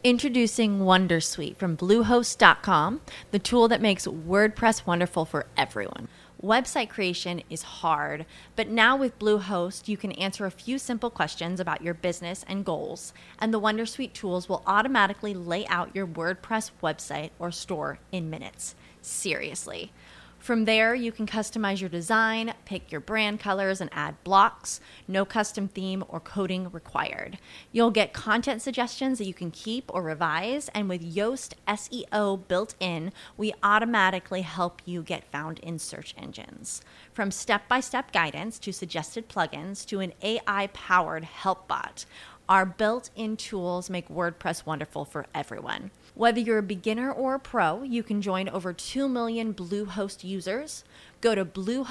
Introducing Wondersuite from Bluehost.com, the tool that makes WordPress wonderful for everyone. Website creation is hard, but now with Bluehost, you can answer a few simple questions about your business and goals, and the Wondersuite tools will automatically lay out your WordPress website or store in minutes. Seriously. From there, you can customize your design, pick your brand colors, and add blocks. No custom theme or coding required. You'll get content suggestions that you can keep or revise, and with Yoast SEO built in, we automatically help you get found in search engines. From step-by-step guidance to suggested plugins to an AI-powered help bot, our built-in tools make WordPress wonderful for everyone. Whether you're a beginner or a pro, you can join over 2 million Bluehost users. Go to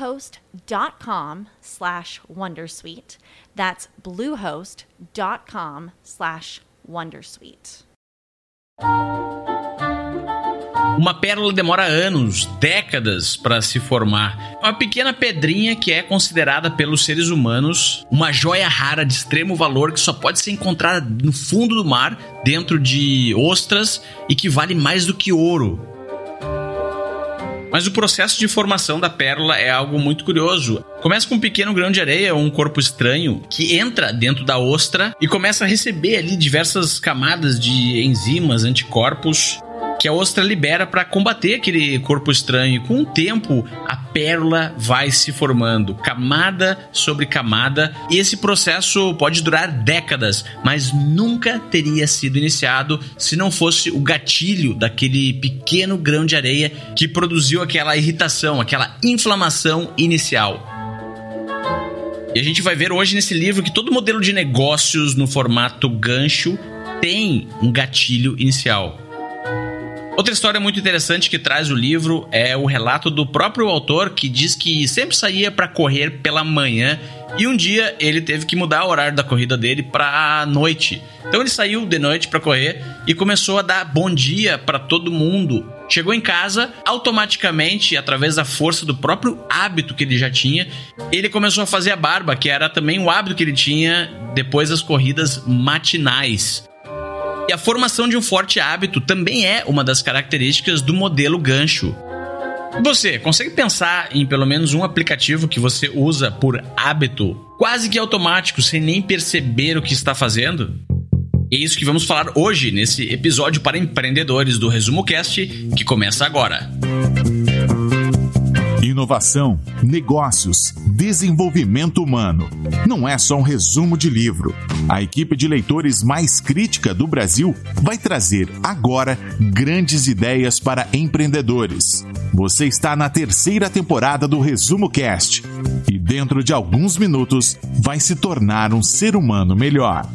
bluehost.com/wondersuite. That's bluehost.com/wondersuite. Uma pérola demora anos, décadas para se formar. Uma pequena pedrinha que é considerada pelos seres humanos uma joia rara de extremo valor que só pode ser encontrada no fundo do mar, dentro de ostras, e que vale mais do que ouro. Mas o processo de formação da pérola é algo muito curioso. Começa com um pequeno grão de areia ou um corpo estranho que entra dentro da ostra e começa a receber ali diversas camadas de enzimas, anticorpos, que a ostra libera para combater aquele corpo estranho. Com o tempo, a pérola vai se formando, camada sobre camada, e esse processo pode durar décadas, mas nunca teria sido iniciado se não fosse o gatilho daquele pequeno grão de areia que produziu aquela irritação, aquela inflamação inicial. E a gente vai ver hoje nesse livro que todo modelo de negócios no formato gancho tem um gatilho inicial. Outra história muito interessante que traz o livro é o relato do próprio autor, que diz que sempre saía para correr pela manhã e um dia ele teve que mudar o horário da corrida dele para a noite. Então ele saiu de noite para correr e começou a dar bom dia para todo mundo. Chegou em casa, automaticamente, através da força do próprio hábito que ele já tinha, ele começou a fazer a barba, que era também o hábito que ele tinha depois das corridas matinais. E a formação de um forte hábito também é uma das características do modelo gancho. Você consegue pensar em pelo menos um aplicativo que você usa por hábito, quase que automático, sem nem perceber o que está fazendo? É isso que vamos falar hoje nesse episódio para empreendedores do Resumo Cast, que começa agora. Inovação, negócios, desenvolvimento humano. Não é só um resumo de livro. A equipe de leitores mais crítica do Brasil vai trazer agora grandes ideias para empreendedores. Você está na 3ª temporada do Resumo Cast e dentro de alguns minutos vai se tornar um ser humano melhor.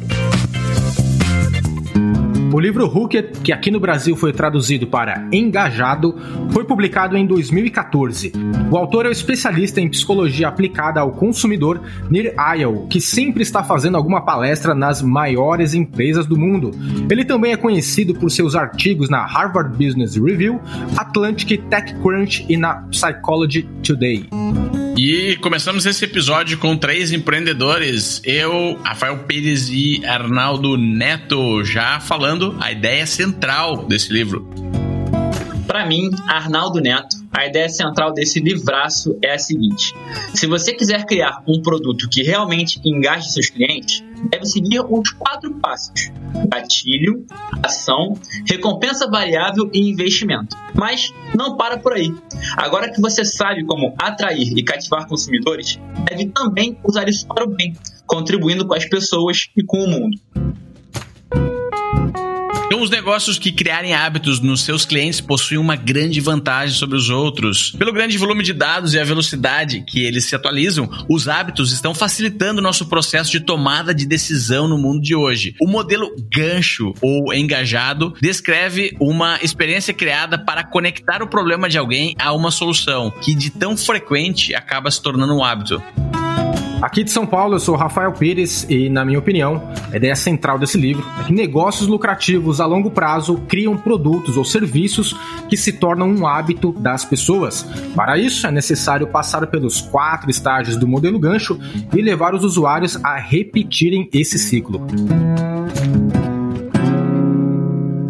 O livro Hooked, que aqui no Brasil foi traduzido para Engajado, foi publicado em 2014. O autor é o especialista em psicologia aplicada ao consumidor Nir Eyal, que sempre está fazendo alguma palestra nas maiores empresas do mundo. Ele também é conhecido por seus artigos na Harvard Business Review, Atlantic TechCrunch e na Psychology Today. E começamos esse episódio com 3 empreendedores, eu, Rafael Pires e Arnaldo Neto, já falando a ideia central desse livro. Para mim, Arnaldo Neto, a ideia central desse livraço é a seguinte: se você quiser criar um produto que realmente engaje seus clientes, deve seguir os 4 passos: gatilho, ação, recompensa variável e investimento. Mas não para por aí. Agora que você sabe como atrair e cativar consumidores, deve também usar isso para o bem, contribuindo com as pessoas e com o mundo. Então, os negócios que criarem hábitos nos seus clientes possuem uma grande vantagem sobre os outros. Pelo grande volume de dados e a velocidade que eles se atualizam, os hábitos estão facilitando o nosso processo de tomada de decisão no mundo de hoje. O modelo gancho ou engajado descreve uma experiência criada para conectar o problema de alguém a uma solução, que de tão frequente acaba se tornando um hábito. Aqui de São Paulo, eu sou Rafael Pires e, na minha opinião, a ideia central desse livro é que negócios lucrativos a longo prazo criam produtos ou serviços que se tornam um hábito das pessoas. Para isso, é necessário passar pelos 4 estágios do modelo gancho e levar os usuários a repetirem esse ciclo.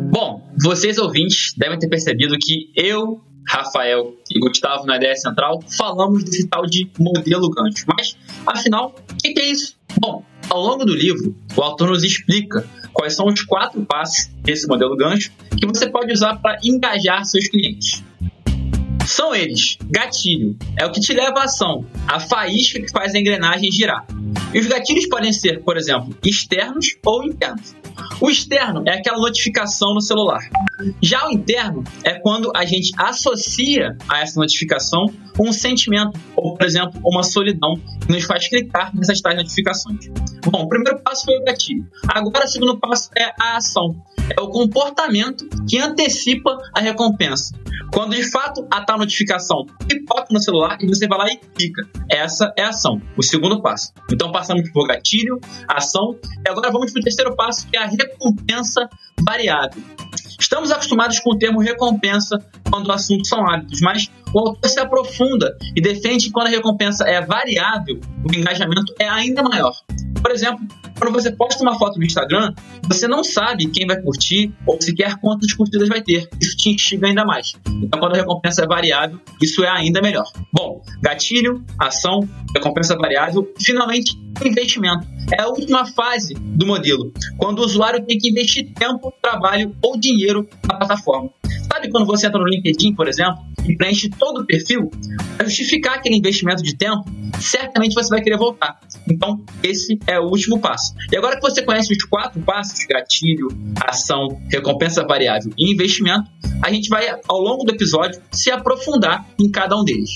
vocês ouvintes devem ter percebido que eu, Rafael e Gustavo, na Ideia Central, falamos desse tal de modelo gancho. Mas, afinal, o que é isso? Bom, ao longo do livro, o autor nos explica quais são os 4 passos desse modelo gancho que você pode usar para engajar seus clientes. São eles: gatilho, é o que te leva à ação, a faísca que faz a engrenagem girar. E os gatilhos podem ser, por exemplo, externos ou internos. O externo é aquela notificação no celular. Já o interno é quando a gente associa a essa notificação um sentimento, ou, por exemplo, uma solidão que nos faz clicar nessas tais notificações. Bom, o primeiro passo foi o gatilho. Agora, o segundo passo é a ação. É o comportamento que antecipa a recompensa. Quando, de fato, a tal notificação pipoca no celular e você vai lá e clica. Essa é a ação, o segundo passo. Então, passamos por gatilho, ação, e agora vamos para o terceiro passo, que é a recompensa variável. Estamos acostumados com o termo recompensa quando o assunto são hábitos, mas o autor se aprofunda e defende que quando a recompensa é variável, o engajamento é ainda maior. Por exemplo, quando você posta uma foto no Instagram, você não sabe quem vai curtir ou sequer quantas curtidas vai ter. Isso te instiga ainda mais. Então, quando a recompensa é variável, isso é ainda melhor. Bom, gatilho, ação, recompensa variável e, finalmente, investimento. É a última fase do modelo, quando o usuário tem que investir tempo, trabalho ou dinheiro na plataforma. Sabe quando você entra no LinkedIn, por exemplo, e preenche todo o perfil? Para justificar aquele investimento de tempo, certamente você vai querer voltar. Então, esse é o último passo. E agora que você conhece os 4 passos, gatilho, ação, recompensa variável e investimento, a gente vai, ao longo do episódio, se aprofundar em cada um deles.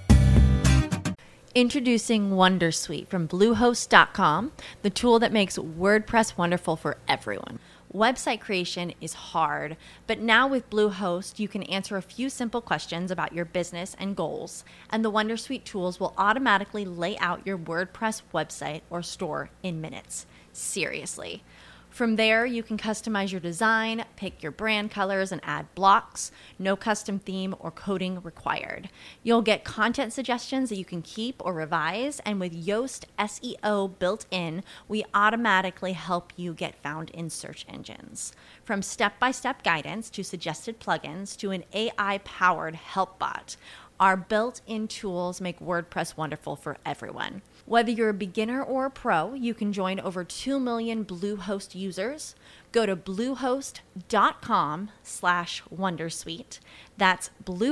Introducing Wondersuite from Bluehost.com, the tool that makes WordPress wonderful for everyone. Website creation is hard, but now with Bluehost, you can answer a few simple questions about your business and goals, and the Wondersuite tools will automatically lay out your WordPress website or store in minutes. Seriously. From there, you can customize your design, pick your brand colors, and add blocks. No custom theme or coding required. You'll get content suggestions that you can keep or revise, and with Yoast SEO built in, we automatically help you get found in search engines. From step-by-step guidance to suggested plugins to an AI-powered help bot, our built-in tools make WordPress wonderful for everyone. Whether you're a beginner or a pro, you can join over 2 million Bluehost users. Go to bluehost.com/wondersuite. That's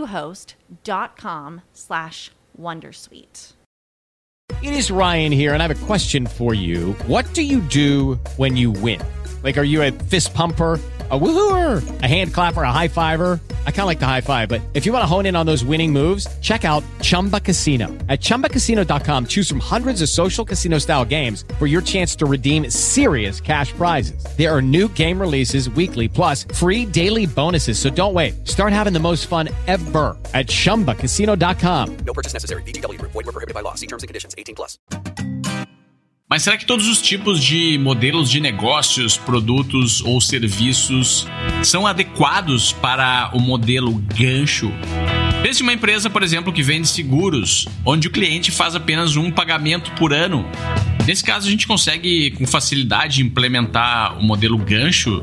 bluehost.com/wondersuite. It is Ryan here, and I have a question for you. What do you do when you win? Like, are you a fist pumper, a woohooer, a hand clapper, a high fiver? I kind of like the high five, but if you want to hone in on those winning moves, check out Chumba Casino. At ChumbaCasino.com, choose from hundreds of social casino style games for your chance to redeem serious cash prizes. There are new game releases weekly, plus free daily bonuses. So don't wait. Start having the most fun ever at ChumbaCasino.com. No purchase necessary. VGW Group. Void where prohibited by law. See terms and conditions. 18+. Mas será que todos os tipos de modelos de negócios, produtos ou serviços são adequados para o modelo gancho? Desde uma empresa, por exemplo, que vende seguros, onde o cliente faz apenas um pagamento por ano. Nesse caso, a gente consegue com facilidade implementar o modelo gancho?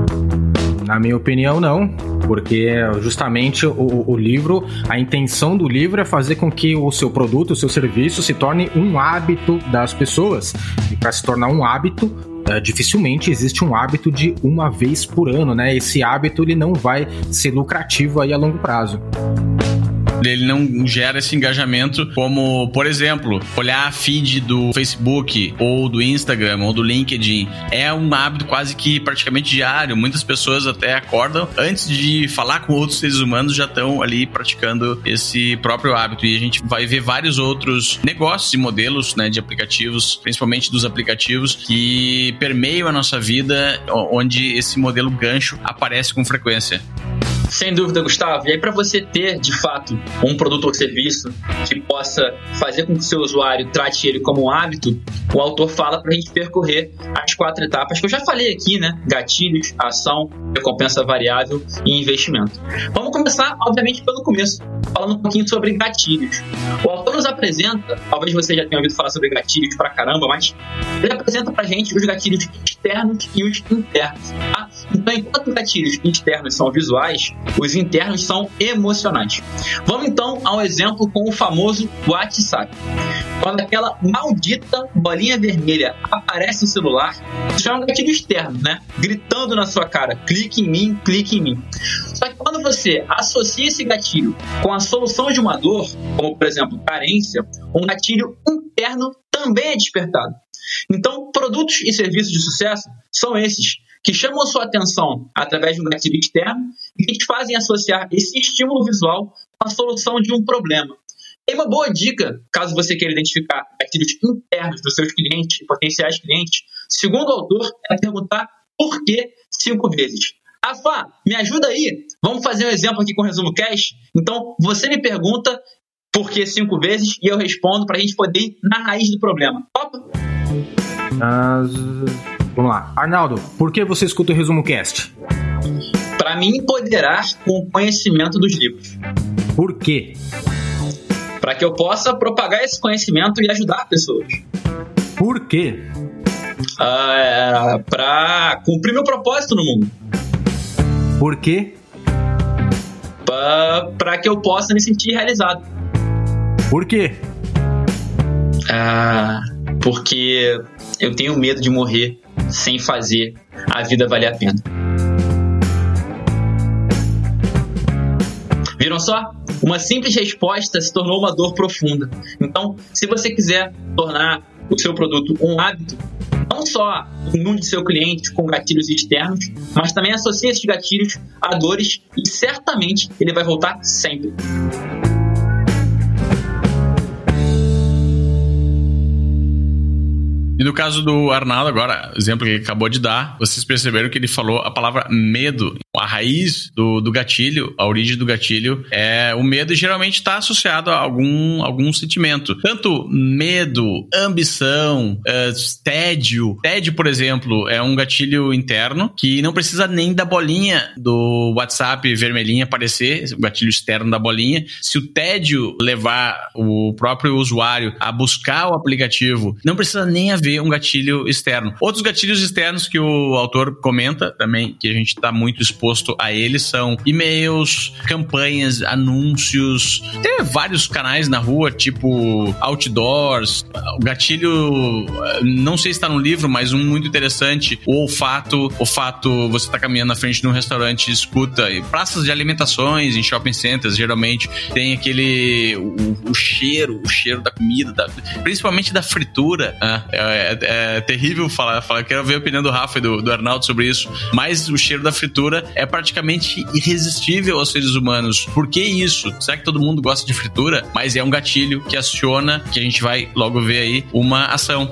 Na minha opinião, não, porque justamente o livro, a intenção do livro é fazer com que o seu produto, o seu serviço se torne um hábito das pessoas. E para se tornar um hábito, dificilmente existe um hábito de uma vez por ano, né? Esse hábito ele não vai ser lucrativo aí a longo prazo. Ele não gera esse engajamento como, por exemplo, olhar a feed do Facebook ou do Instagram ou do LinkedIn. É um hábito quase que praticamente diário. Muitas pessoas até acordam antes de falar com outros seres humanos, já estão ali praticando esse próprio hábito. E a gente vai ver vários outros negócios e modelos, né, de aplicativos, principalmente dos aplicativos, que permeiam a nossa vida, onde esse modelo gancho aparece com frequência. Sem dúvida, Gustavo. E aí, para você ter, de fato, um produto ou serviço que possa fazer com que o seu usuário trate ele como um hábito, o autor fala para a gente percorrer as 4 etapas que eu já falei aqui, né? Gatilhos, ação, recompensa variável e investimento. Vamos começar, obviamente, pelo começo, falando um pouquinho sobre gatilhos. O autor nos apresenta, talvez você já tenha ouvido falar sobre gatilhos pra caramba, mas ele apresenta pra gente os gatilhos externos e os internos, tá? Então, enquanto os gatilhos externos são visuais, os internos são emocionais. Vamos então ao exemplo com o famoso WhatsApp. Quando aquela maldita bolinha vermelha aparece no celular, isso é um gatilho externo, né? Gritando na sua cara, clique em mim, clique em mim. Só que quando você associa esse gatilho com a solução de uma dor, como por exemplo carência, um gatilho interno também é despertado. Então, produtos e serviços de sucesso são esses que chamam a sua atenção através de um gatilho externo e que te fazem associar esse estímulo visual com a solução de um problema. E uma boa dica, caso você queira identificar gatilhos internos dos seus clientes e potenciais clientes, segundo o autor, é perguntar por que 5 vezes. Afá, me ajuda aí. Vamos fazer um exemplo aqui com o Resumo Cash? Então, você me pergunta por que 5 vezes e eu respondo para a gente poder ir na raiz do problema. Opa! Vamos lá. Arnaldo, por que você escuta o Resumo Cast? Para me empoderar com o conhecimento dos livros. Por quê? Para que eu possa propagar esse conhecimento e ajudar pessoas. Por quê? Para cumprir meu propósito no mundo. Por quê? Para que eu possa me sentir realizado. Por quê? Porque eu tenho medo de morrer sem fazer a vida valer a pena. Viram só? Uma simples resposta se tornou uma dor profunda. Então, se você quiser tornar o seu produto um hábito, não só inunde seu cliente com gatilhos externos, mas também associe esses gatilhos a dores e certamente ele vai voltar sempre. E no caso do Arnaldo, agora, exemplo que ele acabou de dar, vocês perceberam que ele falou a palavra medo. A raiz do gatilho, a origem do gatilho, é o medo, e geralmente está associado a algum sentimento. Tanto medo, ambição, tédio. Tédio, por exemplo, é um gatilho interno que não precisa nem da bolinha do WhatsApp vermelhinha aparecer, o gatilho externo da bolinha. Se o tédio levar o próprio usuário a buscar o aplicativo, não precisa nem haver um gatilho externo. Outros gatilhos externos que o autor comenta também, que a gente está muito exposto a eles, são e-mails, campanhas, anúncios. Tem vários canais na rua, tipo outdoors. O gatilho, não sei se está no livro, mas um muito interessante, o olfato. Você está caminhando na frente de um restaurante, escuta. E praças de alimentações em shopping centers, geralmente tem aquele o cheiro da comida, principalmente da fritura. É terrível falar. Quero ver a opinião do Rafa e do Arnaldo sobre isso, mas o cheiro da fritura é praticamente irresistível aos seres humanos. Por que isso? Será que todo mundo gosta de fritura? Mas é um gatilho que aciona, que a gente vai logo ver aí, uma ação.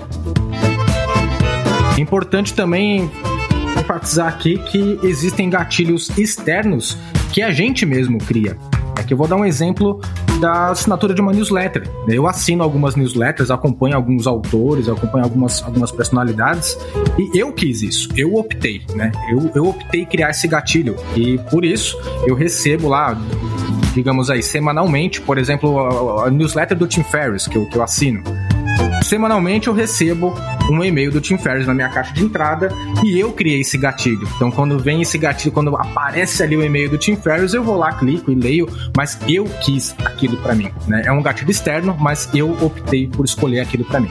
É importante também enfatizar aqui que existem gatilhos externos que a gente mesmo cria. Aqui eu vou dar um exemplo da assinatura de uma newsletter. Eu assino algumas newsletters, acompanho alguns autores, acompanho algumas personalidades, e eu quis isso, eu optei, né? Eu optei criar esse gatilho, e por isso eu recebo lá, digamos aí, semanalmente, por exemplo, a newsletter do Tim Ferriss, que eu assino. Semanalmente eu recebo um e-mail do Tim Ferriss na minha caixa de entrada e eu criei esse gatilho. Então quando vem esse gatilho, quando aparece ali o e-mail do Tim Ferriss, eu vou lá, clico e leio, mas eu quis aquilo pra mim, né? É um gatilho externo, mas eu optei por escolher aquilo pra mim.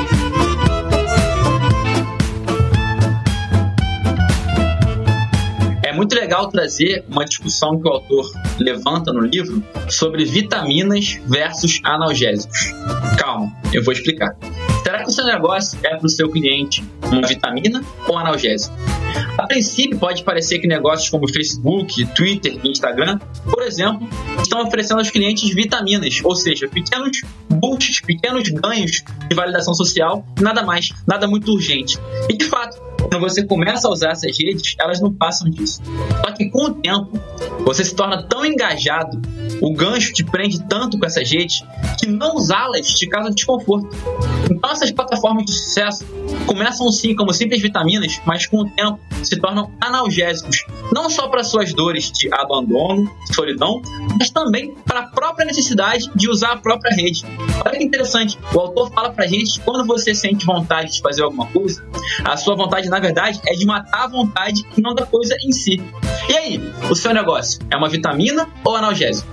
É muito legal trazer uma discussão que o autor levanta no livro sobre vitaminas versus analgésicos. Calma, eu vou explicar. Será que o seu negócio é para o seu cliente uma vitamina ou analgésico? A princípio, pode parecer que negócios como Facebook, Twitter e Instagram, por exemplo, estão oferecendo aos clientes vitaminas, ou seja, pequenos boosts, pequenos ganhos de validação social, nada mais, nada muito urgente. E de fato, quando você começa a usar essas redes, elas não passam disso. Só que com o tempo, Você se torna tão engajado, o gancho te prende tanto com essas redes, que não usá-las te causa desconforto. Então essas plataformas de sucesso começam sim como simples vitaminas, mas com o tempo se tornam analgésicos, não só para suas dores de abandono, solidão, mas também para a própria necessidade de usar a própria rede. Olha que interessante, o autor fala pra gente que quando você sente vontade de fazer alguma coisa, a sua vontade, na verdade, é de matar a vontade e não da coisa em si. E aí, o seu negócio é uma vitamina ou analgésico?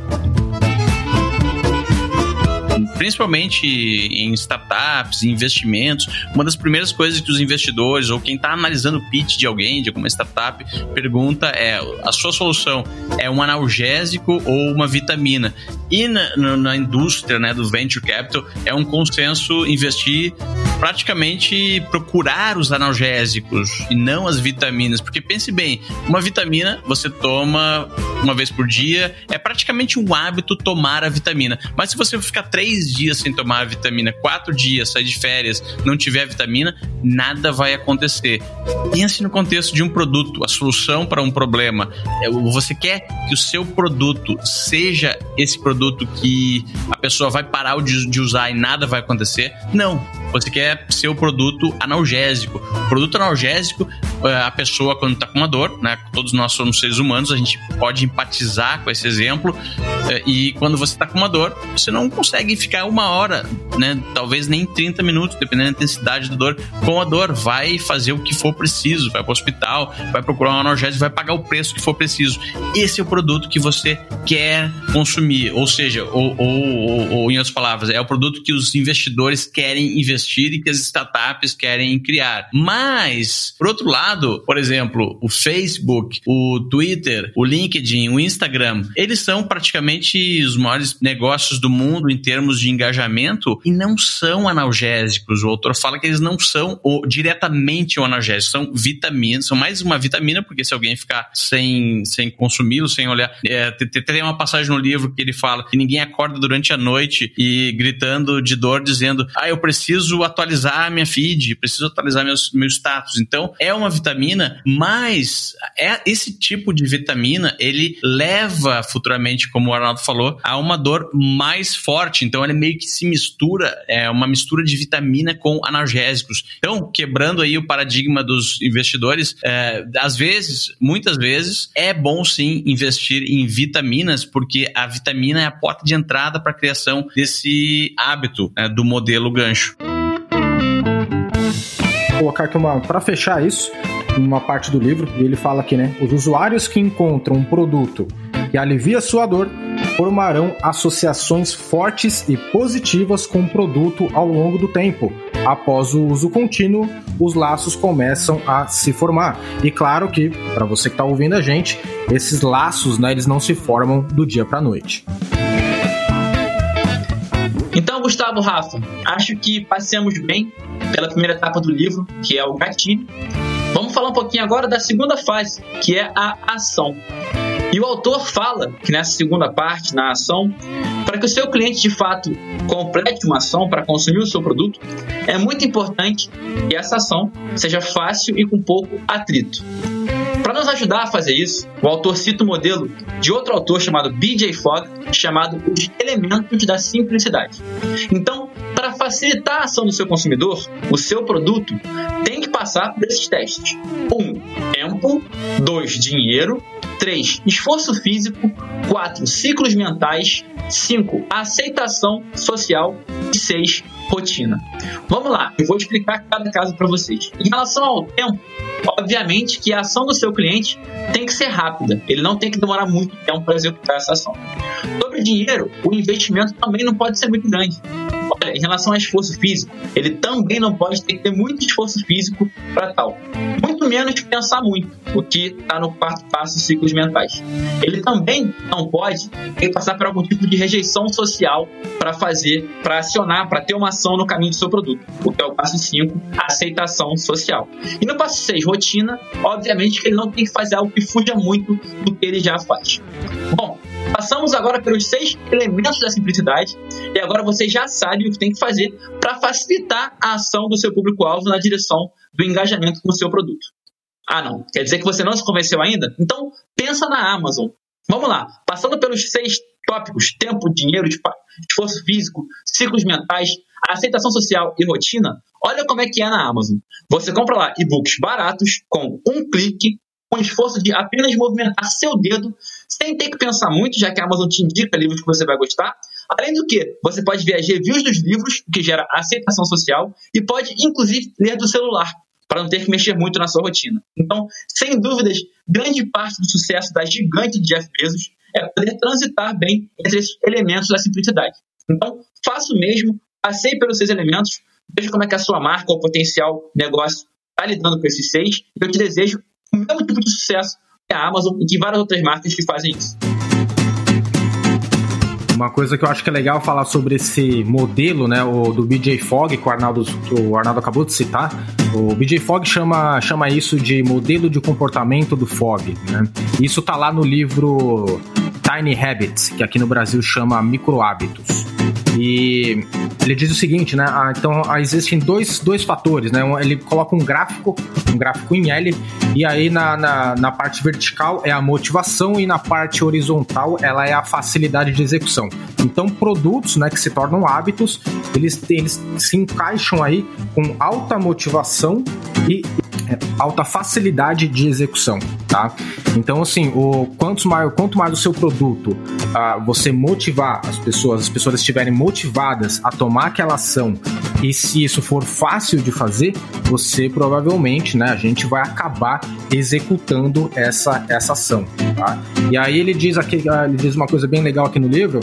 Principalmente em startups, em investimentos, uma das primeiras coisas que os investidores ou quem está analisando o pitch de alguém, de alguma startup, pergunta é: a sua solução é um analgésico ou uma vitamina? E na indústria, né, do venture capital, é um consenso investir, praticamente procurar os analgésicos e não as vitaminas, porque pense bem, uma vitamina você toma uma vez por dia, é praticamente um hábito tomar a vitamina, mas se você ficar 3 dias sem tomar a vitamina, 4 dias, sair de férias, não tiver a vitamina, nada vai acontecer. Pense no contexto de um produto, a solução para um problema. Você quer que o seu produto seja esse produto que a pessoa vai parar de usar e nada vai acontecer? Não. Você quer ser o produto analgésico. O produto analgésico, a pessoa quando está com uma dor, né? Todos nós somos seres humanos, a gente pode empatizar com esse exemplo, e quando você está com uma dor, você não consegue ficar 1 hora, né? Talvez nem 30 minutos, dependendo da intensidade da dor, com a dor. Vai fazer o que for preciso, vai para o hospital, vai procurar um analgésico, vai pagar o preço que for preciso. Esse é o produto que você quer consumir, ou seja, ou em outras palavras, é o produto que os investidores querem investir e que as startups querem criar. Mas, por outro lado, por exemplo, o Facebook, o Twitter, o LinkedIn, o Instagram, eles são praticamente os maiores negócios do mundo em termos de engajamento e não são analgésicos. O autor fala que eles não são diretamente analgésicos, são vitaminas, são mais uma vitamina, porque se alguém ficar sem consumi-lo, sem olhar... Tem uma passagem no livro que ele fala que ninguém acorda durante a noite e gritando de dor, dizendo: eu preciso atualizar minha feed, preciso atualizar meu status. Então, é uma vitamina, mas esse tipo de vitamina, ele leva futuramente, como o Arnaldo falou, a uma dor mais forte. Então, ele meio que se mistura, é uma mistura de vitamina com analgésicos. Então, quebrando aí o paradigma dos investidores, às vezes, muitas vezes, é bom sim investir em vitaminas, porque a vitamina é a porta de entrada para a criação desse hábito, né, do modelo gancho. Vou colocar aqui para fechar isso, uma parte do livro, e ele fala aqui, né? Os usuários que encontram um produto que alivia sua dor formarão associações fortes e positivas com o produto ao longo do tempo. Após o uso contínuo, os laços começam a se formar. E claro que, para você que está ouvindo a gente, esses laços, né, eles não se formam do dia para a noite. Então, Gustavo, Rafa, acho que passemos bem pela primeira etapa do livro, que é o gatilho. Vamos falar um pouquinho agora da segunda fase, que é a ação. E o autor fala que nessa segunda parte, na ação, para que o seu cliente de fato complete uma ação para consumir o seu produto, é muito importante que essa ação seja fácil e com pouco atrito. Para nos ajudar a fazer isso, o autor cita o modelo de outro autor chamado B.J. Fogg, chamado Os Elementos da Simplicidade. Então, para facilitar a ação do seu consumidor, o seu produto tem que passar por esses testes. 1. Tempo. 2. Dinheiro. 3. Esforço físico. 4. Ciclos mentais. 5. Aceitação social. E 6. Rotina. Vamos lá, eu vou explicar cada caso para vocês. Em relação ao tempo, obviamente que a ação do seu cliente tem que ser rápida. Ele não tem que demorar muito tempo para executar essa ação. Sobre dinheiro, o investimento também não pode ser muito grande. Olha, em relação ao esforço físico, ele também não pode ter que ter muito esforço físico para tal. Muito menos pensar muito, o que está no quarto passo, ciclos mentais. Ele também não pode ter que passar por algum tipo de rejeição social para acionar, para ter uma ação no caminho do seu produto, o que é o passo 5, aceitação social. E no passo 6, rotina, obviamente que ele não tem que fazer algo que fuja muito do que ele já faz. Bom, passamos agora pelos 6 elementos da simplicidade e agora você já sabe o que tem que fazer para facilitar a ação do seu público-alvo na direção do engajamento com o seu produto. Ah, não. Quer dizer que você não se convenceu ainda? Então, pensa na Amazon. Vamos lá, passando pelos 6 tópicos: tempo, dinheiro, esforço físico, ciclos mentais, aceitação social e rotina. Olha como é que é na Amazon. Você compra lá e-books baratos, com um clique, com o esforço de apenas movimentar seu dedo, sem ter que pensar muito, já que a Amazon te indica livros que você vai gostar. Além do que, você pode ver as reviews dos livros, o que gera aceitação social, e pode, inclusive, ler do celular, para não ter que mexer muito na sua rotina. Então, sem dúvidas, grande parte do sucesso da gigante de Jeff Bezos é poder transitar bem entre esses elementos da simplicidade. Então, faça o mesmo, passeie pelos 6 elementos, veja como é que a sua marca ou potencial negócio está lidando com esses 6, e eu te desejo o mesmo tipo de sucesso que a Amazon e que várias outras marcas que fazem isso. Uma coisa que eu acho que é legal falar sobre esse modelo, né, o do BJ Fogg, que o Arnaldo acabou de citar. O BJ Fogg chama isso de modelo de comportamento do Fogg, né? Isso tá lá no livro Tiny Habits, que aqui no Brasil chama Micro Hábitos. E ele diz o seguinte, né? Então existem dois fatores, né? Ele coloca um gráfico em L, e aí na parte vertical é a motivação e na parte horizontal ela é a facilidade de execução. Então produtos, né, que se tornam hábitos, eles se encaixam aí com alta motivação e alta facilidade de execução, tá? Então, assim, quanto mais o seu produto você motivar as pessoas estiverem motivadas a tomar aquela ação, e se isso for fácil de fazer, você provavelmente, né, a gente vai acabar executando essa ação, tá? E aí ele diz uma coisa bem legal aqui no livro,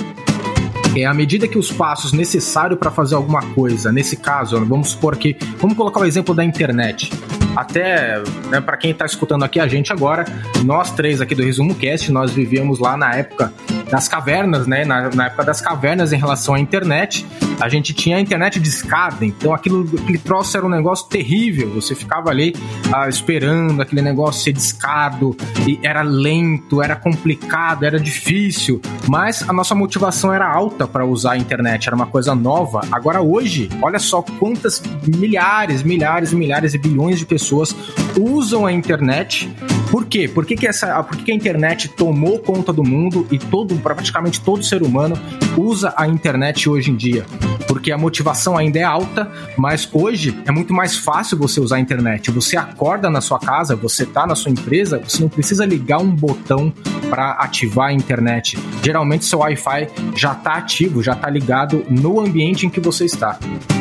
à medida que os passos necessários para fazer alguma coisa, nesse caso, vamos colocar o exemplo da internet. Até, né, para quem está escutando aqui a gente agora, nós 3 aqui do Resumo Cast, nós vivíamos lá na época das cavernas, né? Na época das cavernas em relação à internet. A gente tinha a internet de escada, então aquele troço era um negócio terrível. Você ficava ali esperando aquele negócio ser discado, e era lento, era complicado, era difícil, mas a nossa motivação era alta para usar a internet, era uma coisa nova. Agora hoje, olha só quantas milhares e bilhões de pessoas usam a internet. Por quê? Por que a internet tomou conta do mundo e praticamente todo ser humano usa a internet hoje em dia? Porque a motivação ainda é alta, mas hoje é muito mais fácil você usar a internet. Você acorda na sua casa, você está na sua empresa, você não precisa ligar um botão para ativar a internet. Geralmente seu Wi-Fi já está ativo, já está ligado no ambiente em que você está.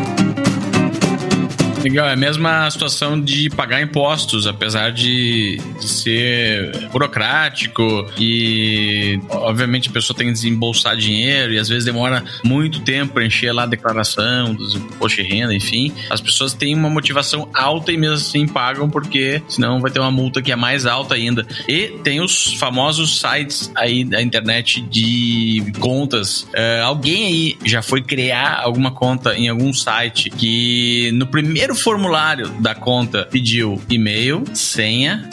Legal, é a mesma situação de pagar impostos, apesar de ser burocrático e, obviamente, a pessoa tem que desembolsar dinheiro e às vezes demora muito tempo para encher lá a declaração dos impostos de renda, enfim. As pessoas têm uma motivação alta e mesmo assim pagam, porque senão vai ter uma multa que é mais alta ainda. E tem os famosos sites aí da internet de contas. Alguém aí já foi criar alguma conta em algum site que no primeiro formulário da conta pediu e-mail, senha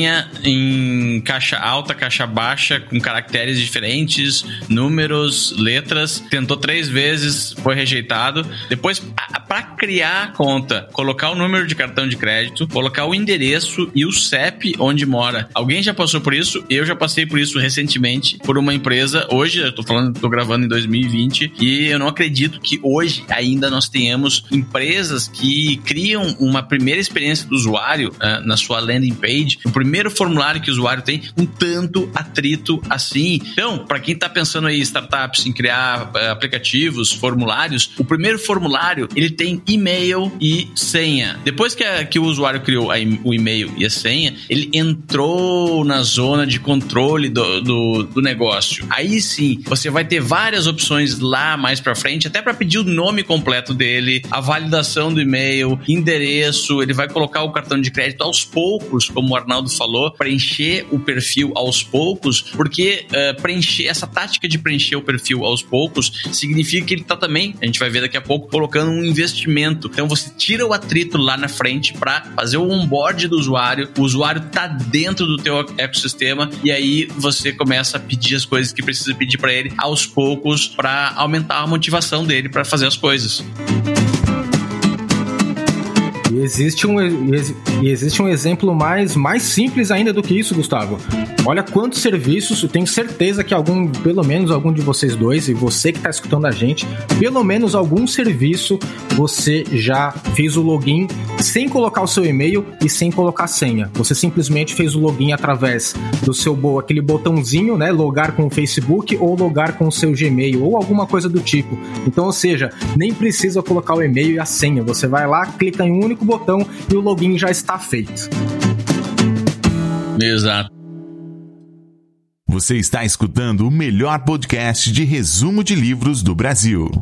em caixa alta, caixa baixa, com caracteres diferentes, números, letras, tentou 3 vezes, foi rejeitado. Depois, para criar a conta, colocar o número de cartão de crédito, colocar o endereço e o CEP onde mora. Alguém já passou por isso? Eu já passei por isso recentemente, por uma empresa. Hoje, eu tô gravando em 2020, e eu não acredito que hoje ainda nós tenhamos empresas que criam uma primeira experiência do usuário na sua landing page, o primeiro formulário que o usuário tem, um tanto atrito assim. Então, para quem está pensando aí, startups, em criar aplicativos, formulários, o primeiro formulário, ele tem e-mail e senha. Depois que o usuário criou o e-mail e a senha, ele entrou na zona de controle do negócio. Aí sim, você vai ter várias opções lá mais para frente, até para pedir o nome completo dele, a validação do e-mail, endereço, ele vai colocar o cartão de crédito aos poucos, como o Arnaldo falou, preencher o perfil aos poucos, porque essa tática de preencher o perfil aos poucos significa que ele está também, a gente vai ver daqui a pouco, colocando um investimento. Então você tira o atrito lá na frente para fazer o onboard do usuário, o usuário tá dentro do teu ecossistema, e aí você começa a pedir as coisas que precisa pedir para ele aos poucos, para aumentar a motivação dele para fazer as coisas. existe um exemplo mais simples ainda do que isso, Gustavo. Olha quantos serviços, eu tenho certeza que pelo menos algum de vocês dois, e você que está escutando a gente, pelo menos algum serviço você já fez o login sem colocar o seu e-mail e sem colocar a senha. Você simplesmente fez o login através do seu aquele botãozinho, né, logar com o Facebook ou logar com o seu Gmail ou alguma coisa do tipo. Então, ou seja, nem precisa colocar o e-mail e a senha. Você vai lá, clica em um único botão e o login já está feito. Exato. Você está escutando o melhor podcast de resumo de livros do Brasil.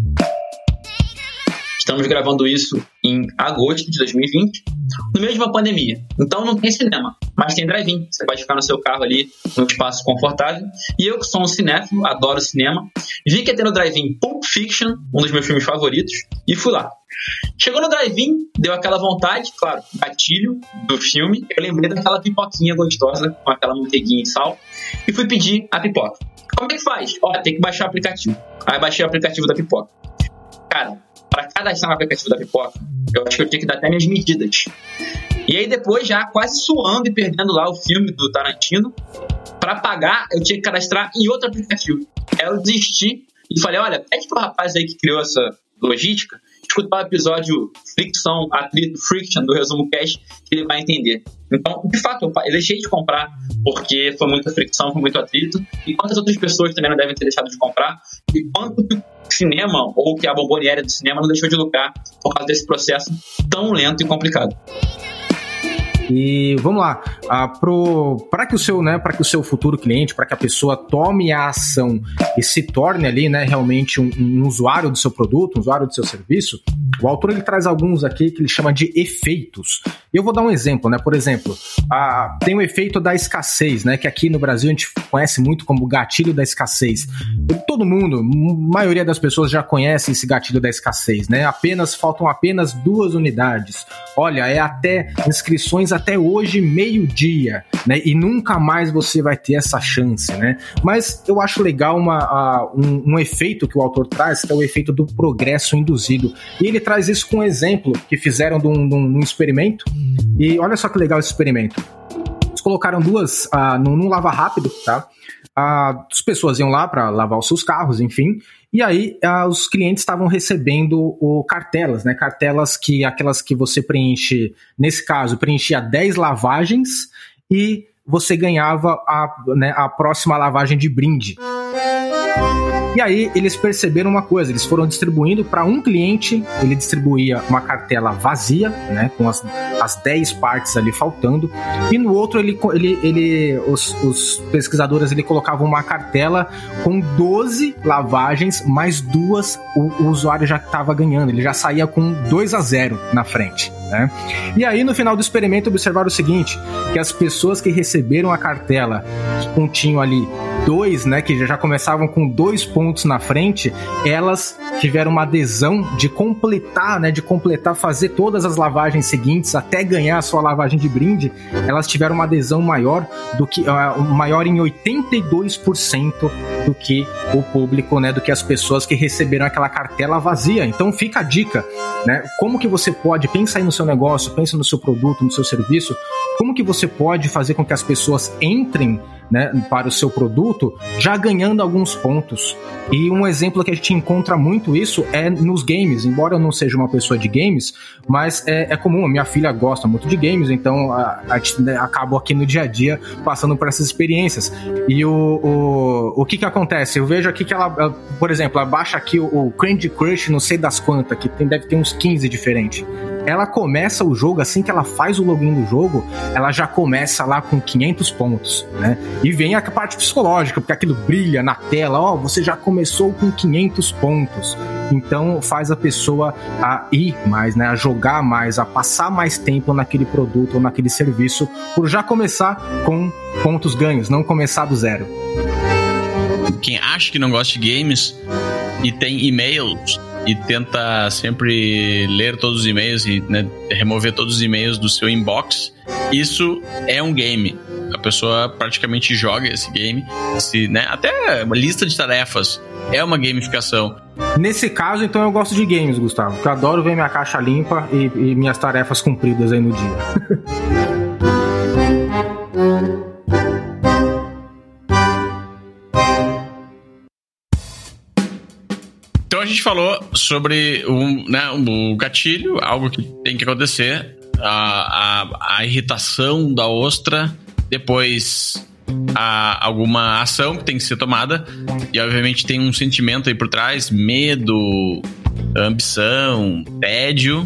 Estamos gravando isso em agosto de 2020, no meio de uma pandemia. Então não tem cinema, mas tem drive-in. Você pode ficar no seu carro ali, num espaço confortável. E eu, que sou um cinéfilo, adoro cinema, vi que ia ter no drive-in Pulp Fiction, um dos meus filmes favoritos, e fui lá. Chegou no drive-in, deu aquela vontade, claro, gatilho do filme. Eu lembrei daquela pipoquinha gostosa, com aquela manteiguinha e sal, e fui pedir a pipoca. Como é que faz? Tem que baixar o aplicativo. Aí baixei o aplicativo da pipoca. Cara, para cadastrar no aplicativo da pipoca, eu acho que eu tinha que dar até minhas medidas. E aí depois, já quase suando e perdendo lá o filme do Tarantino, para pagar, eu tinha que cadastrar em outro aplicativo. Aí eu desisti e falei, olha, pede pro rapaz aí que criou essa logística escutar o episódio Fricção, Atrito, Friction do Resumo Cast, que ele vai entender. Então, de fato, eu deixei de comprar porque foi muita fricção, foi muito atrito. E quantas outras pessoas também não devem ter deixado de comprar? E quanto que o cinema, ou que a bomboniere do cinema, não deixou de lucrar por causa desse processo tão lento e complicado. E vamos lá, para que o seu futuro cliente, para que a pessoa tome a ação e se torne ali, né, realmente um usuário do seu produto, um usuário do seu serviço, o autor ele traz alguns aqui que ele chama de efeitos. E eu vou dar um exemplo, né? Por exemplo, tem o efeito da escassez, né? Que aqui no Brasil a gente conhece muito como gatilho da escassez. Todo mundo, a maioria das pessoas já conhece esse gatilho da escassez, né? Faltam apenas 2 unidades. Olha, inscrições até hoje, meio-dia, né? E nunca mais você vai ter essa chance, né? Mas eu acho legal um efeito que o autor traz, que é o efeito do progresso induzido. E ele traz isso com um exemplo que fizeram de um experimento. E olha só que legal esse experimento. Eles colocaram 2 num lava rápido, tá? As pessoas iam lá para lavar os seus carros, enfim. E aí os clientes estavam recebendo cartelas, né? Cartelas aquelas que você preenche, nesse caso, preenchia 10 lavagens e você ganhava a próxima lavagem de brinde. E aí eles perceberam uma coisa, eles foram distribuindo para um cliente, ele distribuía uma cartela vazia, né, com as 10 partes ali faltando, e no outro os pesquisadores colocavam uma cartela com 12 lavagens, mais 2 o usuário já estava ganhando, ele já saía com 2-0 na frente, né? E aí no final do experimento observaram o seguinte, que as pessoas que receberam a cartela que continham ali 2, né, que já começavam com 2 pontos na frente, elas tiveram uma adesão de completar, fazer todas as lavagens seguintes até ganhar a sua lavagem de brinde. Elas tiveram uma adesão maior em 82% do que o público, né, do que as pessoas que receberam aquela cartela vazia. Então fica a dica, né? Como que você pode, pensa aí no seu negócio, pensa no seu produto, no seu serviço, como que você pode fazer com que as pessoas entrem, né, para o seu produto já ganhando alguns pontos. E um exemplo que a gente encontra muito isso é nos games. Embora eu não seja uma pessoa de games, mas é comum, a minha filha gosta muito de games, então a gente, né, acaba aqui no dia a dia passando por essas experiências. E o que acontece? Eu vejo aqui que ela, por exemplo, ela baixa aqui o Candy Crush, não sei das quantas, que deve ter uns 15 diferentes. Ela começa o jogo, assim que ela faz o login do jogo, ela já começa lá com 500 pontos, né? E vem a parte psicológica, porque aquilo brilha na tela, você já começou com 500 pontos. Então faz a pessoa a ir mais, né? A jogar mais, a passar mais tempo naquele produto ou naquele serviço, por já começar com pontos ganhos, não começar do zero. Quem acha que não gosta de games e tem e-mails e tenta sempre ler todos os e-mails e, né, remover todos os e-mails do seu inbox, isso é um game. pessoa praticamente joga esse game. Né? Até uma lista de tarefas é uma gamificação. Nesse caso, então, eu gosto de games, Gustavo, porque eu adoro ver minha caixa limpa e minhas tarefas cumpridas aí no dia. Então a gente falou sobre o gatilho, algo que tem que acontecer, a irritação da ostra, depois alguma ação que tem que ser tomada, e obviamente tem um sentimento aí por trás, medo, ambição, tédio.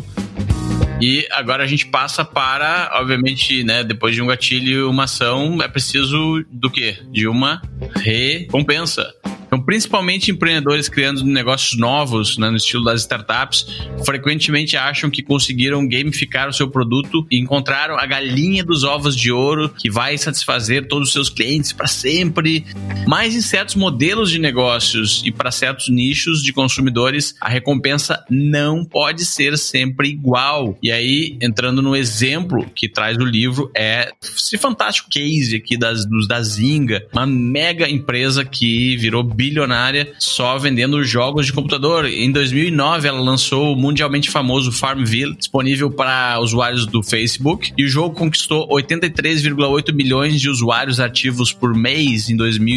E agora a gente passa para, obviamente, né, depois de um gatilho, uma ação, é preciso do quê? De uma recompensa. Então, principalmente empreendedores criando negócios novos, né, no estilo das startups, frequentemente acham que conseguiram gamificar o seu produto e encontraram a galinha dos ovos de ouro que vai satisfazer todos os seus clientes para sempre. Mas em certos modelos de negócios e para certos nichos de consumidores, a recompensa não pode ser sempre igual. E aí, entrando no exemplo que traz o livro, é esse fantástico case aqui da Zynga, uma mega empresa que virou bilionária só vendendo jogos de computador. Em 2009, ela lançou o mundialmente famoso Farmville, disponível para usuários do Facebook, e o jogo conquistou 83,8 milhões de usuários ativos por mês em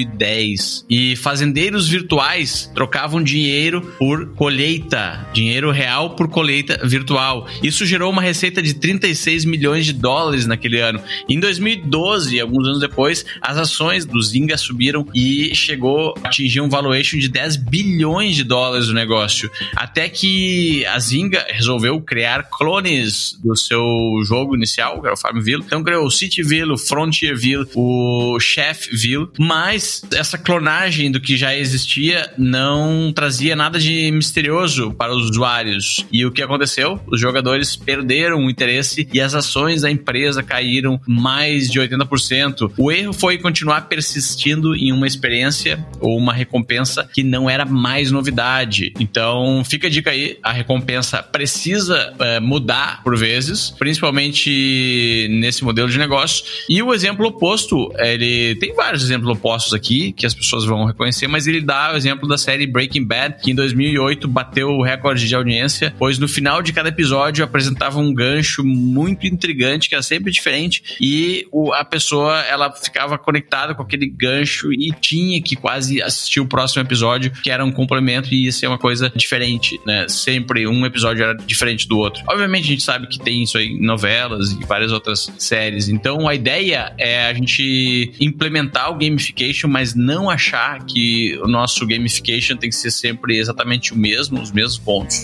2010. E fazendeiros virtuais trocavam dinheiro por colheita, dinheiro real por colheita virtual. Isso gerou uma receita de 36 milhões de dólares naquele ano. Em 2012, alguns anos depois, as ações do Zynga subiram e chegou a atingir um valuation de 10 bilhões de dólares no negócio. Até que a Zynga resolveu criar clones do seu jogo inicial, que era o Farmville. Então criou o Cityville, o Frontierville, o Chefville. Mas essa clonagem do que já existia não trazia nada de misterioso para os usuários. E o que aconteceu? Os jogadores perderam o interesse e as ações da empresa caíram mais de 80%. O erro foi continuar persistindo em uma experiência ou uma recompensa que não era mais novidade. Então, fica a dica aí, a recompensa precisa mudar por vezes, principalmente nesse modelo de negócio. E o exemplo oposto, ele tem vários exemplos opostos aqui, que as pessoas vão reconhecer, mas ele dá o exemplo da série Breaking Bad, que em 2008 bateu o recorde de audiência, pois no final de cada episódio apresentava um gancho muito intrigante, que era sempre diferente, e a pessoa, ela ficava conectada com aquele gancho e tinha que quase assistir o próximo episódio, que era um complemento e ia ser uma coisa diferente, né? Sempre um episódio era diferente do outro. Obviamente a gente sabe que tem isso aí em novelas e várias outras séries, então a ideia é a gente implementar o gamification, mas não achar que o nosso gamification tem que ser sempre exatamente o mesmo, os mesmos pontos,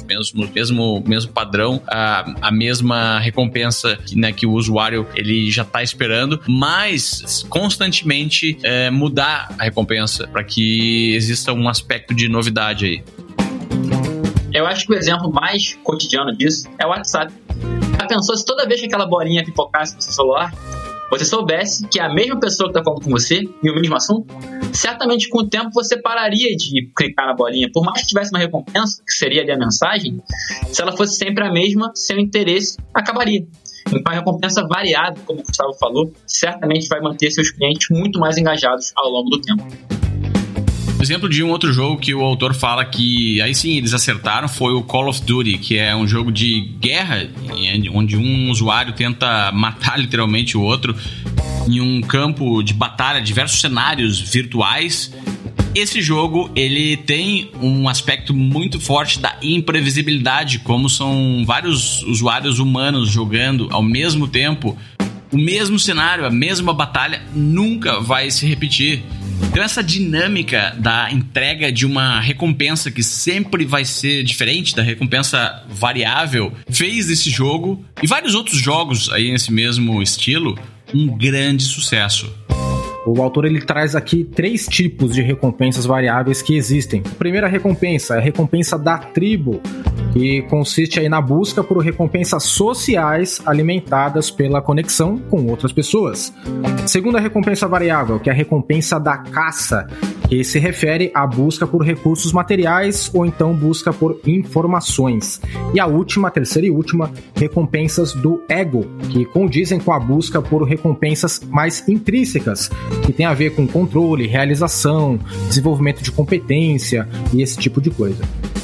mesmo padrão, a mesma recompensa que o usuário ele já está esperando, mas constantemente mudar a recompensa para que exista um aspecto de novidade aí. Eu acho que o exemplo mais cotidiano disso é o WhatsApp. Já pensou se toda vez que aquela bolinha pipocasse no seu celular, você soubesse que a mesma pessoa que está falando com você e o mesmo assunto, certamente com o tempo você pararia de clicar na bolinha. Por mais que tivesse uma recompensa, que seria ali a mensagem, se ela fosse sempre a mesma, seu interesse acabaria. Então a recompensa variada, como o Gustavo falou, certamente vai manter seus clientes muito mais engajados ao longo do tempo. Exemplo de um outro jogo que o autor fala que aí sim eles acertaram foi o Call of Duty, que é um jogo de guerra onde um usuário tenta matar literalmente o outro em um campo de batalha, diversos cenários virtuais. Esse jogo, ele tem um aspecto muito forte da imprevisibilidade, como são vários usuários humanos jogando ao mesmo tempo, o mesmo cenário, a mesma batalha nunca vai se repetir. Então essa dinâmica da entrega de uma recompensa que sempre vai ser diferente, da recompensa variável, fez desse jogo e vários outros jogos aí nesse mesmo estilo um grande sucesso. O autor ele traz aqui 3 tipos de recompensas variáveis que existem. A primeira recompensa é a recompensa da tribo, que consiste aí na busca por recompensas sociais alimentadas pela conexão com outras pessoas. Segunda recompensa variável, que é a recompensa da caça, que se refere à busca por recursos materiais ou então busca por informações. E a terceira e última, recompensas do ego, que condizem com a busca por recompensas mais intrínsecas, que tem a ver com controle, realização, desenvolvimento de competência e esse tipo de coisa.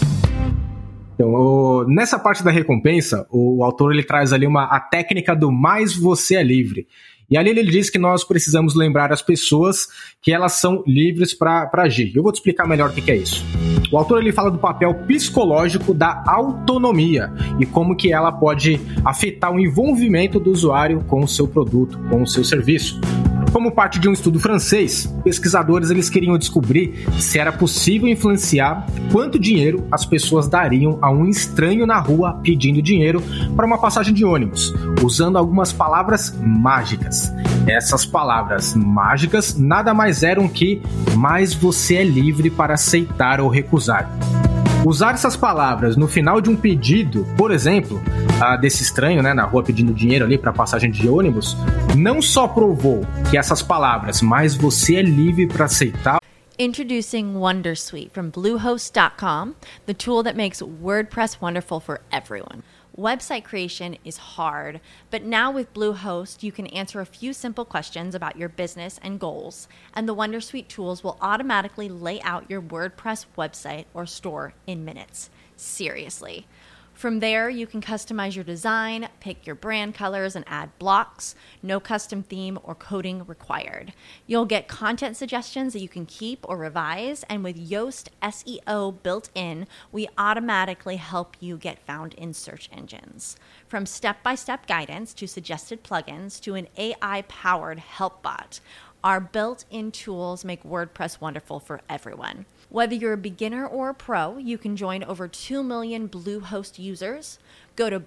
Então, nessa parte da recompensa, o autor ele traz ali a técnica do mais você é livre. E ali ele diz que nós precisamos lembrar as pessoas que elas são livres para agir. Eu vou te explicar melhor o que é isso. O autor ele fala do papel psicológico da autonomia e como que ela pode afetar o envolvimento do usuário com o seu produto, com o seu serviço. Como parte de um estudo francês, pesquisadores eles queriam descobrir se era possível influenciar quanto dinheiro as pessoas dariam a um estranho na rua pedindo dinheiro para uma passagem de ônibus, usando algumas palavras mágicas. Essas palavras mágicas nada mais eram que mais você é livre para aceitar ou recusar. Usar essas palavras no final de um pedido, por exemplo, desse estranho, né, na rua pedindo dinheiro ali para passagem de ônibus, não só provou que essas palavras, mas você é livre para aceitar. Introducing Wondersuite from Bluehost.com, the tool that makes WordPress wonderful for everyone. Website creation is hard, but now with Bluehost, you can answer a few simple questions about your business and goals, and the Wondersuite tools will automatically lay out your WordPress website or store in minutes. Seriously. From there, you can customize your design, pick your brand colors, and add blocks. No custom theme or coding required. You'll get content suggestions that you can keep or revise, and with Yoast SEO built in, we automatically help you get found in search engines. From step-by-step guidance to suggested plugins to an AI-powered help bot, our built-in tools make WordPress wonderful for everyone. Whether you're a beginner or a pro, you can join over 2 million Bluehost users. Go to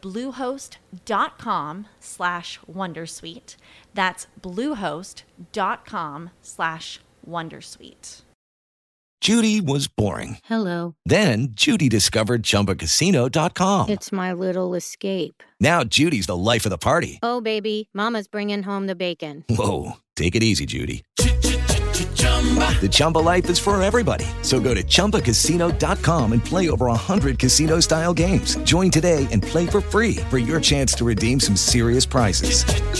bluehost.com/wondersuite. That's bluehost.com/wondersuite. Judy was boring. Hello. Then Judy discovered ChumbaCasino.com. It's my little escape. Now Judy's the life of the party. Oh, baby, mama's bringing home the bacon. Whoa, take it easy, Judy. The Chumba life is for everybody. So go to ChumbaCasino.com and play over 100 casino-style games. Join today and play for free for your chance to redeem some serious prizes.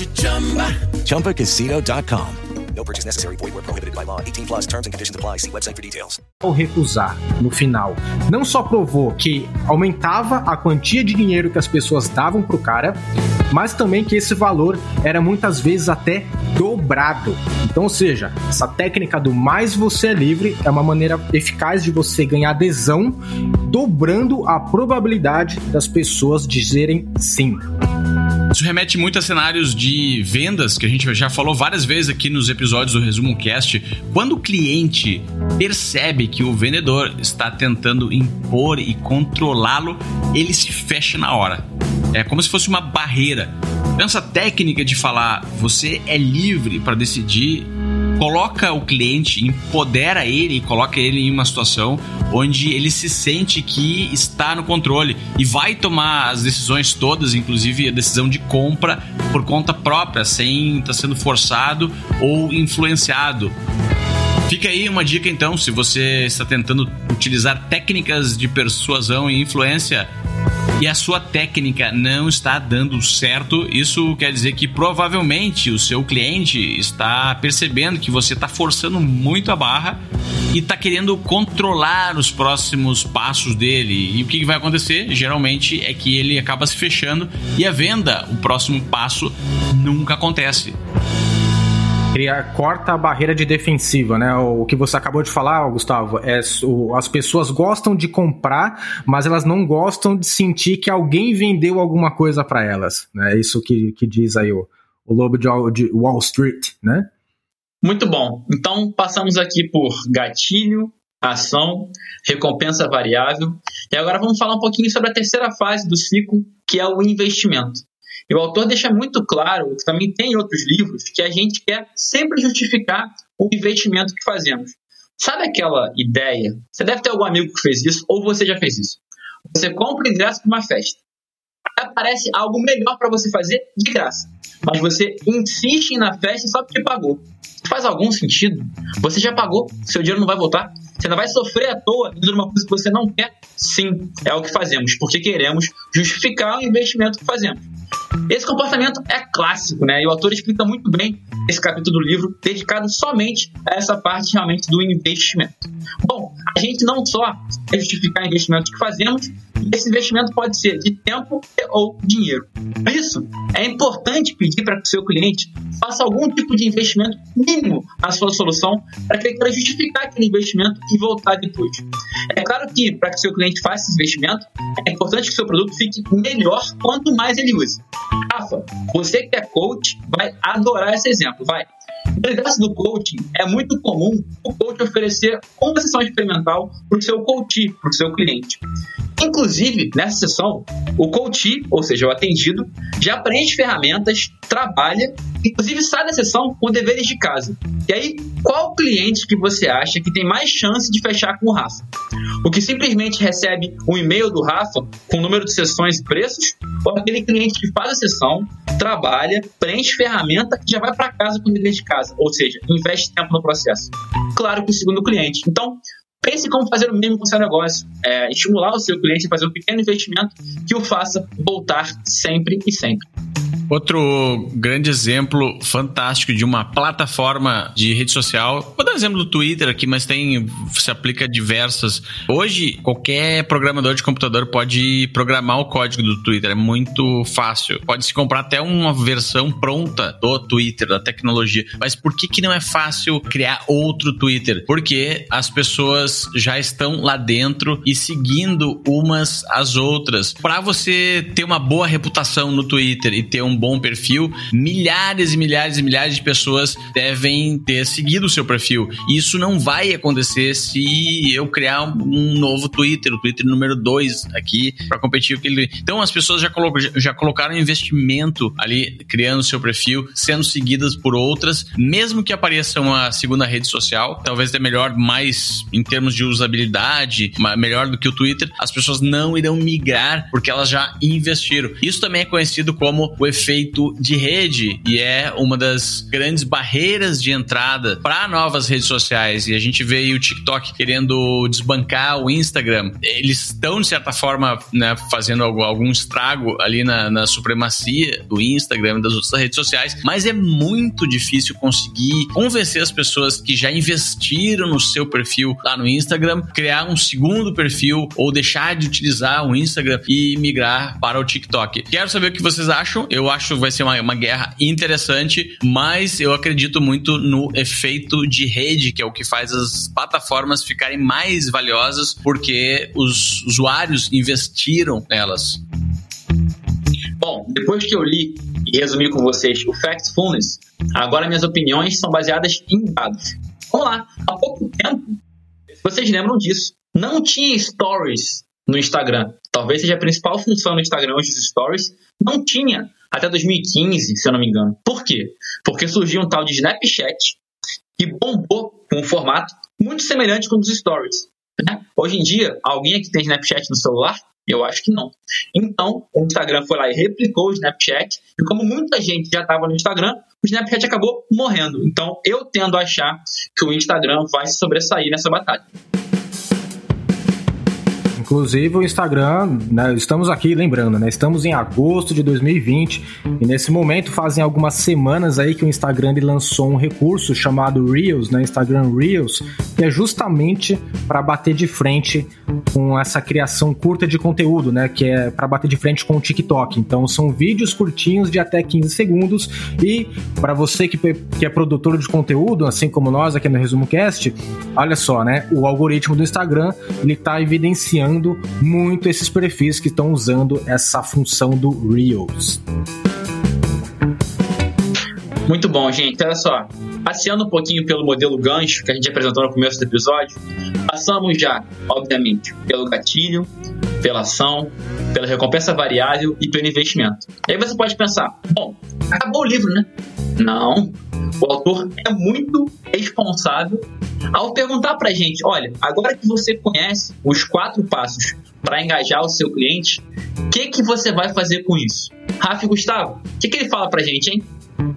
ChumbaCasino.com. No purchase necessary. Void where prohibited by law. 18 plus terms and conditions apply. See website for details. Ao recusar, no final, não só provou que aumentava a quantia de dinheiro que as pessoas davam pro cara, mas também que esse valor era muitas vezes até dobrado. Então, ou seja, essa técnica do mais você é livre é uma maneira eficaz de você ganhar adesão, dobrando a probabilidade das pessoas dizerem sim. Isso remete muito a cenários de vendas, que a gente já falou várias vezes aqui nos episódios do Resumo Cast. Quando o cliente percebe que o vendedor está tentando impor e controlá-lo, ele se fecha na hora. É como se fosse uma barreira. Então, essa técnica de falar, você é livre para decidir, coloca o cliente, empodera ele e coloca ele em uma situação onde ele se sente que está no controle e vai tomar as decisões todas, inclusive a decisão de compra por conta própria, sem estar sendo forçado ou influenciado. Fica aí uma dica então, se você está tentando utilizar técnicas de persuasão e influência e a sua técnica não está dando certo, isso quer dizer que provavelmente o seu cliente está percebendo que você está forçando muito a barra e está querendo controlar os próximos passos dele. E o que vai acontecer? Geralmente é que ele acaba se fechando e a venda, o próximo passo, nunca acontece. Corta a barreira de defensiva, né? O que você acabou de falar, Gustavo, as pessoas gostam de comprar, mas elas não gostam de sentir que alguém vendeu alguma coisa para elas, né? É isso que diz aí o lobo de Wall Street, né? Muito bom. Então, passamos aqui por gatilho, ação, recompensa variável. E agora vamos falar um pouquinho sobre a terceira fase do ciclo, que é o investimento. E o autor deixa muito claro, que também tem em outros livros, que a gente quer sempre justificar o investimento que fazemos. Sabe aquela ideia? Você deve ter algum amigo que fez isso, ou você já fez isso. Você compra o ingresso para uma festa. aparece algo melhor para você fazer de graça. Mas você insiste em ir na festa só porque pagou. Faz algum sentido? Você já pagou, seu dinheiro não vai voltar. Você ainda vai sofrer à toa de uma coisa que você não quer? Sim, é o que fazemos, porque queremos justificar o investimento que fazemos. Esse comportamento é clássico, né? E o autor explica muito bem esse capítulo do livro, dedicado somente a essa parte realmente do investimento. Bom, a gente não só quer justificar o investimento que fazemos, esse investimento pode ser de tempo ou dinheiro. Por isso, é importante pedir para que o seu cliente faça algum tipo de investimento mínimo na sua solução para que ele queira justificar aquele investimento e voltar depois. É claro que, para que o seu cliente faça esse investimento, é importante que o seu produto fique melhor quanto mais ele use. Rafa, você que é coach vai adorar esse exemplo, vai. No universo do coaching, é muito comum o coach oferecer uma sessão experimental para o seu coachee, para o seu cliente. Inclusive, nessa sessão, o coachee, ou seja, o atendido, já preenche ferramentas, trabalha, inclusive sai da sessão com deveres de casa. E aí, qual cliente que você acha que tem mais chance de fechar com o Rafa? O que simplesmente recebe um e-mail do Rafa com o número de sessões e preços? Ou aquele cliente que faz a sessão, trabalha, preenche ferramenta e já vai para casa com dever de casa? Ou seja, investe tempo no processo. Claro que o segundo cliente. Então, pense como fazer o mesmo com o seu negócio. Estimular o seu cliente a fazer um pequeno investimento que o faça voltar sempre e sempre. Outro grande exemplo fantástico de uma plataforma de rede social, vou dar um exemplo do Twitter aqui, mas se aplica a diversas. Hoje, qualquer programador de computador pode programar o código do Twitter, é muito fácil. Pode-se comprar até uma versão pronta do Twitter, da tecnologia. Mas por que não é fácil criar outro Twitter? Porque as pessoas já estão lá dentro e seguindo umas às outras. Para você ter uma boa reputação no Twitter e ter um bom perfil, milhares e milhares e milhares de pessoas devem ter seguido o seu perfil. E isso não vai acontecer se eu criar um novo Twitter, o Twitter número 2 aqui, para competir com ele. Então as pessoas já colocaram investimento ali, criando o seu perfil, sendo seguidas por outras, mesmo que apareça uma segunda rede social, talvez é melhor, mais em termos de usabilidade, melhor do que o Twitter, as pessoas não irão migrar porque elas já investiram. Isso também é conhecido como o efeito de rede e é uma das grandes barreiras de entrada para novas redes sociais. E a gente vê o TikTok querendo desbancar o Instagram. Eles estão, de certa forma, né, fazendo algum estrago ali na supremacia do Instagram e das outras redes sociais, mas é muito difícil conseguir convencer as pessoas que já investiram no seu perfil lá no Instagram, criar um segundo perfil ou deixar de utilizar o Instagram e migrar para o TikTok. Quero saber o que vocês acham. Eu acho que vai ser uma guerra interessante, mas eu acredito muito no efeito de rede, que é o que faz as plataformas ficarem mais valiosas, porque os usuários investiram nelas. Bom, depois que eu li e resumi com vocês o Factfulness, agora minhas opiniões são baseadas em dados. Vamos lá, há pouco tempo, vocês lembram disso, não tinha stories no Instagram. Talvez seja a principal função no Instagram hoje dos stories. Não tinha até 2015, se eu não me engano. Por quê? Porque surgiu um tal de Snapchat que bombou com um formato muito semelhante com os stories, né? Hoje em dia, alguém aqui tem Snapchat no celular? Eu acho que não. Então, o Instagram foi lá e replicou o Snapchat. E como muita gente já estava no Instagram, o Snapchat acabou morrendo. Então, eu tendo a achar que o Instagram vai se sobressair nessa batalha. Inclusive o Instagram, né, estamos aqui lembrando, né, estamos em agosto de 2020 e nesse momento fazem algumas semanas aí que o Instagram ele lançou um recurso chamado Reels, né, Instagram Reels, que é justamente para bater de frente com essa criação curta de conteúdo, né, que é para bater de frente com o TikTok. Então são vídeos curtinhos de até 15 segundos e para você que é produtor de conteúdo, assim como nós aqui no Resumo Cast, olha só, né, o algoritmo do Instagram ele está evidenciando muito esses perfis que estão usando essa função do Reels. Muito bom, gente. Olha só, passeando um pouquinho pelo modelo gancho que a gente apresentou no começo do episódio, passamos já, obviamente, pelo gatilho, pela ação, pela recompensa variável e pelo investimento. E aí você pode pensar, bom, acabou o livro, né? Não. O autor é muito responsável ao perguntar pra gente, olha, agora que você conhece os 4 passos para engajar o seu cliente, o que você vai fazer com isso? Rafa e Gustavo, o que ele fala pra gente, hein?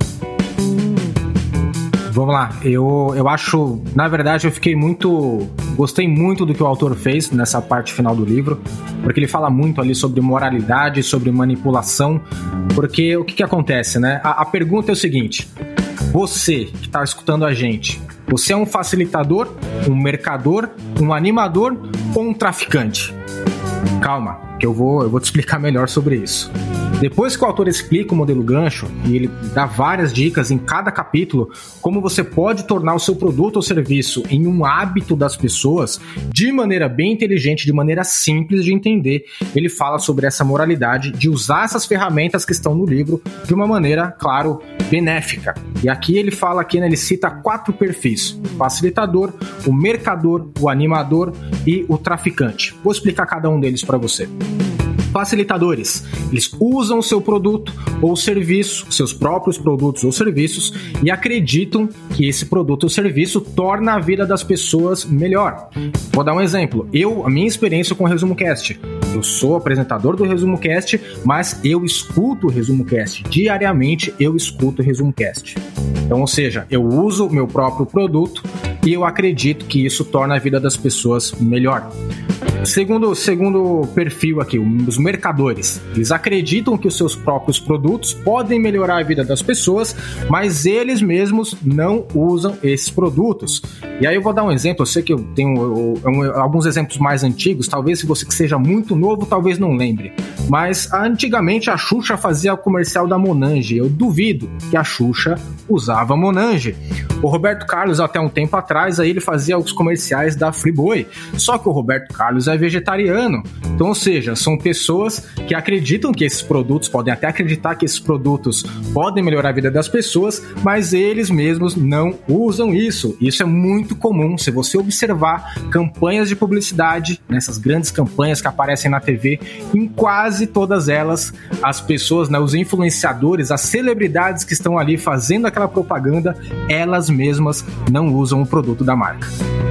Vamos lá, eu acho, na verdade gostei muito do que o autor fez nessa parte final do livro, porque ele fala muito ali sobre moralidade, sobre manipulação, porque o que acontece, né? A pergunta é o seguinte, você que está escutando a gente, você é um facilitador, um mercador, um animador ou um traficante? Calma, que eu vou te explicar melhor sobre isso. Depois que o autor explica o modelo gancho, e ele dá várias dicas em cada capítulo, como você pode tornar o seu produto ou serviço em um hábito das pessoas, de maneira bem inteligente, de maneira simples de entender, ele fala sobre essa moralidade de usar essas ferramentas que estão no livro de uma maneira, claro, benéfica. E aqui ele fala, né, ele cita 4 perfis: o facilitador, o mercador, o animador e o traficante. Vou explicar cada um deles para você. Facilitadores, eles usam o seu produto ou serviço, seus próprios produtos ou serviços, e acreditam que esse produto ou serviço torna a vida das pessoas melhor. Vou dar um exemplo. A minha experiência com o Resumo Cast. Eu sou apresentador do Resumo Cast, mas eu escuto o Resumo Cast. Diariamente eu escuto o Resumo Cast. Então, ou seja, eu uso o meu próprio produto e eu acredito que isso torna a vida das pessoas melhor. Segundo perfil aqui, os mercadores. Eles acreditam que os seus próprios produtos podem melhorar a vida das pessoas, mas eles não usam esses produtos. E aí eu vou dar um exemplo, eu sei que eu tenho alguns exemplos mais antigos, talvez se você que seja muito novo, talvez não lembre. Mas antigamente a Xuxa fazia o comercial da Monange. Eu duvido que a Xuxa usava Monange. O Roberto Carlos, até um tempo atrás, aí ele fazia os comerciais da Friboi. Só que o Roberto Carlos é vegetariano. Então, ou seja, são pessoas que acreditam que esses produtos, podem até acreditar que esses produtos podem melhorar a vida das pessoas, mas eles mesmos não usam isso. Isso é muito comum. Se você observar campanhas de publicidade, nessas grandes campanhas que aparecem na TV, em quase todas elas, as pessoas, né, os influenciadores, as celebridades que estão ali fazendo aquela propaganda, elas mesmas não usam o produto da marca.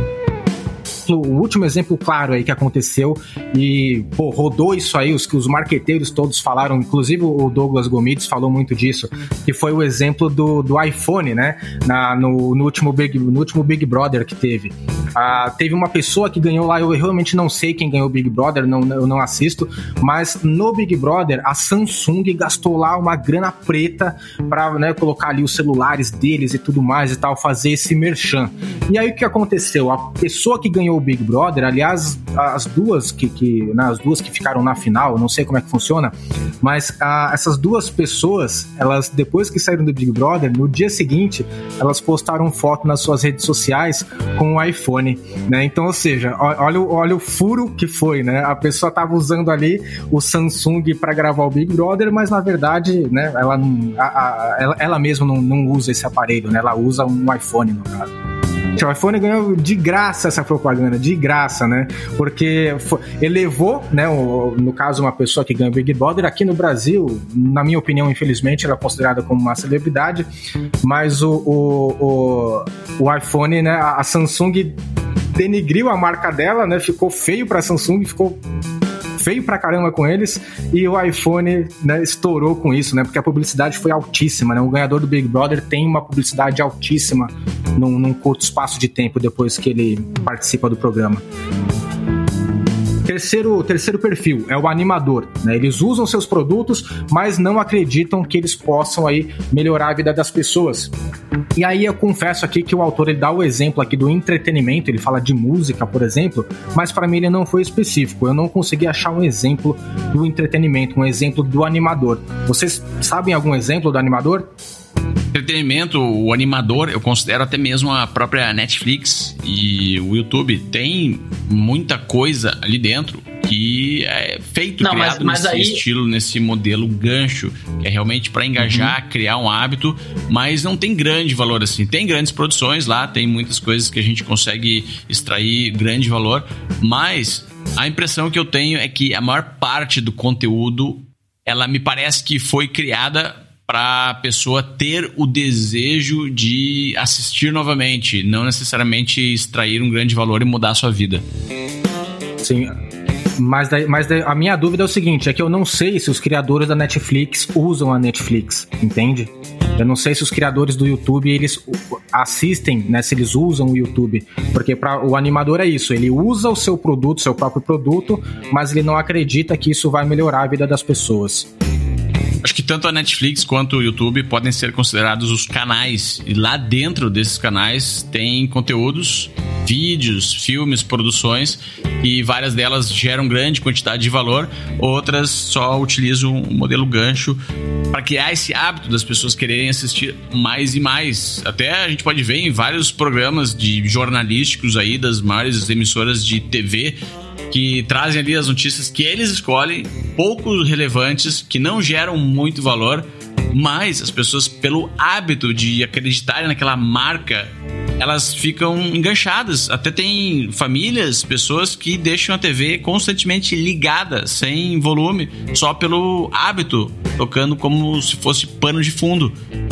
O último exemplo claro aí que aconteceu e rodou isso aí, os marqueteiros todos falaram, inclusive o Douglas Gomides falou muito disso, que foi o exemplo do iPhone, né? No último Big Brother que teve. Teve uma pessoa que ganhou lá, eu realmente não sei quem ganhou o Big Brother, eu não assisto, mas no Big Brother a Samsung gastou lá uma grana preta pra, né, colocar ali os celulares deles e tudo mais e tal, fazer esse merchan. E aí o que aconteceu? A pessoa que ganhou o Big Brother, aliás, as duas que ficaram na final, não sei como é que funciona, mas essas duas pessoas, elas depois que saíram do Big Brother, no dia seguinte, elas postaram foto nas suas redes sociais com o iPhone, né? Então, ou seja, olha o furo que foi, né? A pessoa tava usando ali o Samsung para gravar o Big Brother, mas na verdade, né, ela mesma não usa esse aparelho, né? Ela usa um iPhone, no caso. O iPhone ganhou de graça essa propaganda, de graça, né? Porque elevou, né? No caso, uma pessoa que ganha o Big Brother. Aqui no Brasil, na minha opinião, infelizmente, ela é considerada como uma celebridade, mas o iPhone, né? A Samsung denigriu a marca dela, né? Ficou feio pra Samsung, ficou feio pra caramba com eles, e o iPhone, né, estourou com isso, né, porque a publicidade foi altíssima, né, o ganhador do Big Brother tem uma publicidade altíssima num curto espaço de tempo depois que ele participa do programa. Terceiro perfil é o animador, né? Eles usam seus produtos, mas não acreditam que eles possam aí melhorar a vida das pessoas. E aí eu confesso aqui que o autor ele dá o exemplo aqui do entretenimento, ele fala de música, por exemplo, mas para mim ele não foi específico. Eu não consegui achar um exemplo do entretenimento, um exemplo do animador. Vocês sabem algum exemplo do animador? Entretenimento, o animador, eu considero até mesmo a própria Netflix e o YouTube. Tem muita coisa ali dentro que é feito, criado nesse estilo, nesse modelo gancho, que é realmente para engajar, criar um hábito, mas não tem grande valor assim. Tem grandes produções lá, tem muitas coisas que a gente consegue extrair grande valor, mas a impressão que eu tenho é que a maior parte do conteúdo, ela me parece que foi criada para a pessoa ter o desejo de assistir novamente, não necessariamente extrair um grande valor e mudar a sua vida. Sim, mas a minha dúvida é o seguinte, é que eu não sei se os criadores da Netflix usam a Netflix, entende? Eu não sei se os criadores do YouTube, eles assistem, né, se eles usam o YouTube, porque o animador é isso, ele usa o seu produto, seu próprio produto, mas ele não acredita que isso vai melhorar a vida das pessoas. Acho que tanto a Netflix quanto o YouTube podem ser considerados os canais, e lá dentro desses canais tem conteúdos, vídeos, filmes, produções, e várias delas geram grande quantidade de valor, outras só utilizam o modelo gancho para criar esse hábito das pessoas quererem assistir mais e mais. Até a gente pode ver em vários programas jornalísticos aí das maiores emissoras de TV que trazem ali as notícias que eles escolhem, pouco relevantes, que não geram muito valor, mas as pessoas, pelo hábito de acreditarem naquela marca, elas ficam enganchadas. Até tem famílias, pessoas que deixam a TV constantemente ligada, sem volume, só pelo hábito, tocando como se fosse pano de fundo.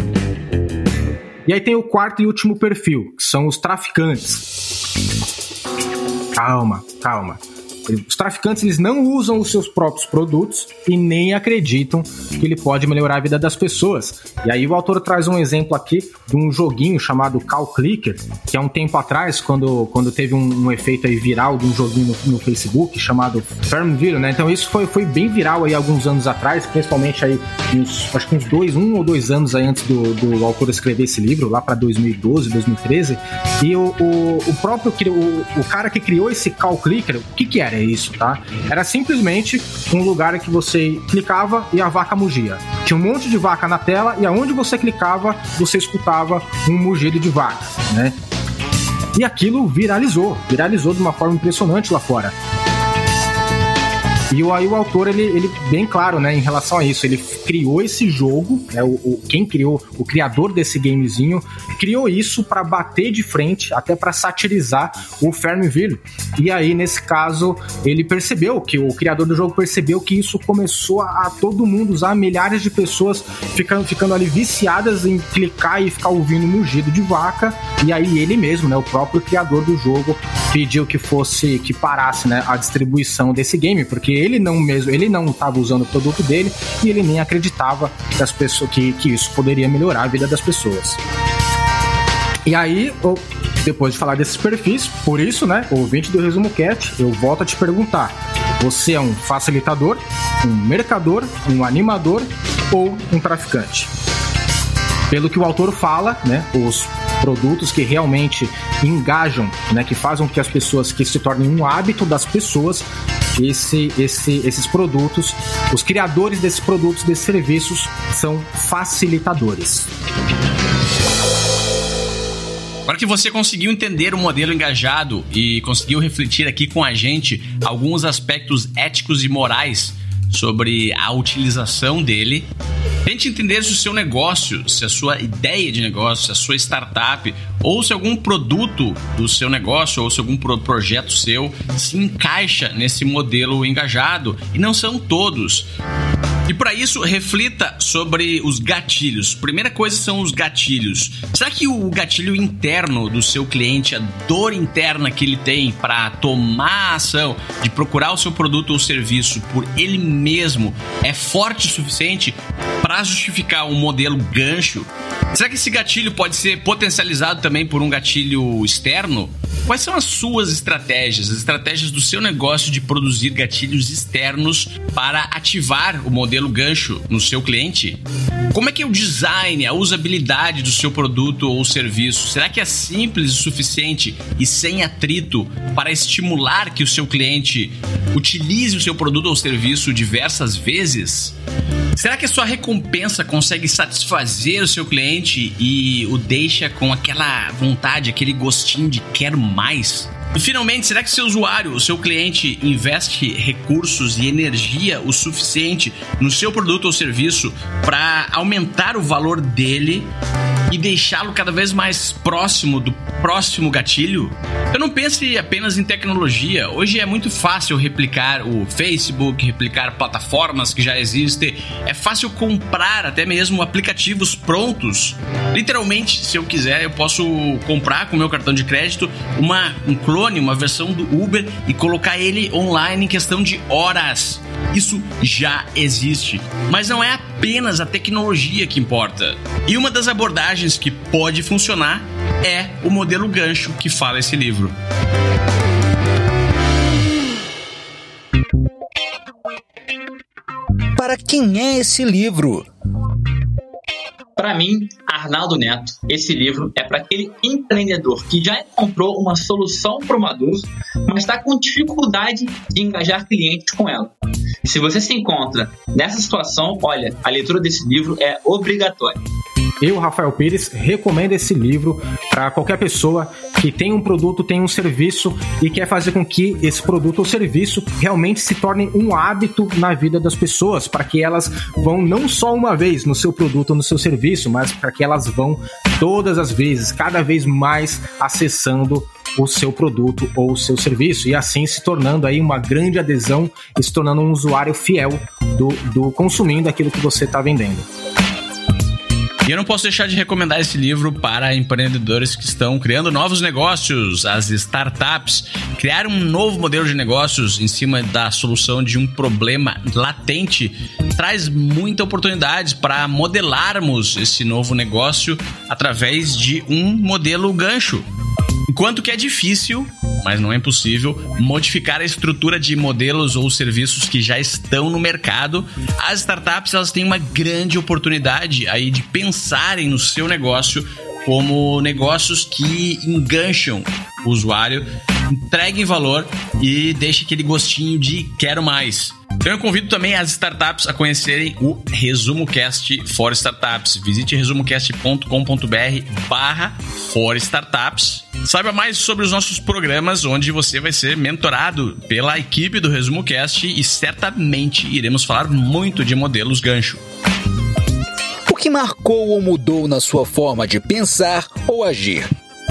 E aí tem o quarto e último perfil, que são os traficantes. Calma. Os traficantes, eles não usam os seus próprios produtos e nem acreditam que ele pode melhorar a vida das pessoas. E aí o autor traz um exemplo aqui de um joguinho chamado Call Clicker, que há um tempo atrás, quando teve um efeito aí viral de um joguinho no Facebook chamado Farmville, né? Então isso foi bem viral aí alguns anos atrás, principalmente aí acho que uns 1 ou 2 anos aí antes do autor escrever esse livro, lá para 2012, 2013. E o cara que criou esse Call Clicker, o que era isso, tá? Era simplesmente um lugar que você clicava e a vaca mugia. Tinha um monte de vaca na tela e aonde você clicava, você escutava um mugido de vaca, né? E aquilo viralizou de uma forma impressionante lá fora. E aí o autor, ele bem claro, né, em relação a isso, ele criou esse jogo, né, o criador desse gamezinho, criou isso para bater de frente, até para satirizar o Farmville. E aí, nesse caso, ele percebeu, que o criador do jogo percebeu que isso começou a todo mundo usar, milhares de pessoas ficando ali viciadas em clicar e ficar ouvindo mugido de vaca, e aí ele mesmo, né, o próprio criador do jogo, pediu que parasse, né, a distribuição desse game, porque ele não estava usando o produto dele e ele nem acreditava que isso poderia melhorar a vida das pessoas. E aí, depois de falar desses perfis, por isso, né, ouvinte do Resumo Cast, eu volto a te perguntar: você é um facilitador, um mercador, um animador ou um traficante? Pelo que o autor fala, né, os produtos que realmente engajam, né, que fazem com que as pessoas, que se tornem um hábito das pessoas, esses produtos, os criadores desses produtos, desses serviços, são facilitadores. Agora que você conseguiu entender o modelo engajado e conseguiu refletir aqui com a gente alguns aspectos éticos e morais sobre a utilização dele, tente entender se o seu negócio, se a sua ideia de negócio, se a sua startup ou se algum produto do seu negócio ou se algum projeto seu se encaixa nesse modelo engajado, e não são todos. E para isso, reflita sobre os gatilhos. Primeira coisa são os gatilhos. Será que o gatilho interno do seu cliente, a dor interna que ele tem para tomar a ação de procurar o seu produto ou serviço por ele mesmo, é forte o suficiente para justificar um modelo gancho? Será que esse gatilho pode ser potencializado também por um gatilho externo? Quais são as suas estratégias, as estratégias do seu negócio de produzir gatilhos externos para ativar o modelo gancho no seu cliente? Como é que é o design, a usabilidade do seu produto ou serviço? Será que é simples o suficiente e sem atrito para estimular que o seu cliente utilize o seu produto ou serviço diversas vezes? Será que a sua recompensa consegue satisfazer o seu cliente e o deixa com aquela vontade, aquele gostinho de quero mais? E finalmente, será que seu usuário, o seu cliente, investe recursos e energia o suficiente no seu produto ou serviço para aumentar o valor dele e deixá-lo cada vez mais próximo do próximo gatilho? Eu não pense apenas em tecnologia. Hoje é muito fácil replicar o Facebook, replicar plataformas que já existem. É fácil comprar até mesmo aplicativos prontos. Literalmente, se eu quiser, eu posso comprar com meu cartão de crédito um clone, uma versão do Uber e colocar ele online em questão de horas. Isso já existe. Mas não é apenas a tecnologia que importa. E uma das abordagens que pode funcionar é o modelo gancho que fala esse livro. Para quem é esse livro? Para mim, Arnaldo Neto, esse livro é para aquele empreendedor que já encontrou uma solução para uma dor, mas está com dificuldade de engajar clientes com ela. Se você se encontra nessa situação, olha, a leitura desse livro é obrigatória. Eu, Rafael Pires, recomendo esse livro para qualquer pessoa que tem um produto, tem um serviço e quer fazer com que esse produto ou serviço realmente se torne um hábito na vida das pessoas, para que elas vão não só uma vez no seu produto ou no seu serviço, mas para que elas vão todas as vezes, cada vez mais acessando o seu produto ou o seu serviço, e assim se tornando aí uma grande adesão e se tornando um usuário fiel do consumindo aquilo que você está vendendo. E eu não posso deixar de recomendar esse livro para empreendedores que estão criando novos negócios, as startups. Criar um novo modelo de negócios em cima da solução de um problema latente traz muita oportunidade para modelarmos esse novo negócio através de um modelo gancho. Enquanto que é difícil, mas não é impossível, modificar a estrutura de modelos ou serviços que já estão no mercado, as startups elas têm uma grande oportunidade aí de pensarem no seu negócio como negócios que engancham o usuário, entreguem valor e deixem aquele gostinho de quero mais. Então eu convido também as startups a conhecerem o ResumoCast for Startups. Visite resumocast.com.br/for Startups. Saiba mais sobre os nossos programas, onde você vai ser mentorado pela equipe do ResumoCast e certamente iremos falar muito de modelos gancho. O que marcou ou mudou na sua forma de pensar ou agir?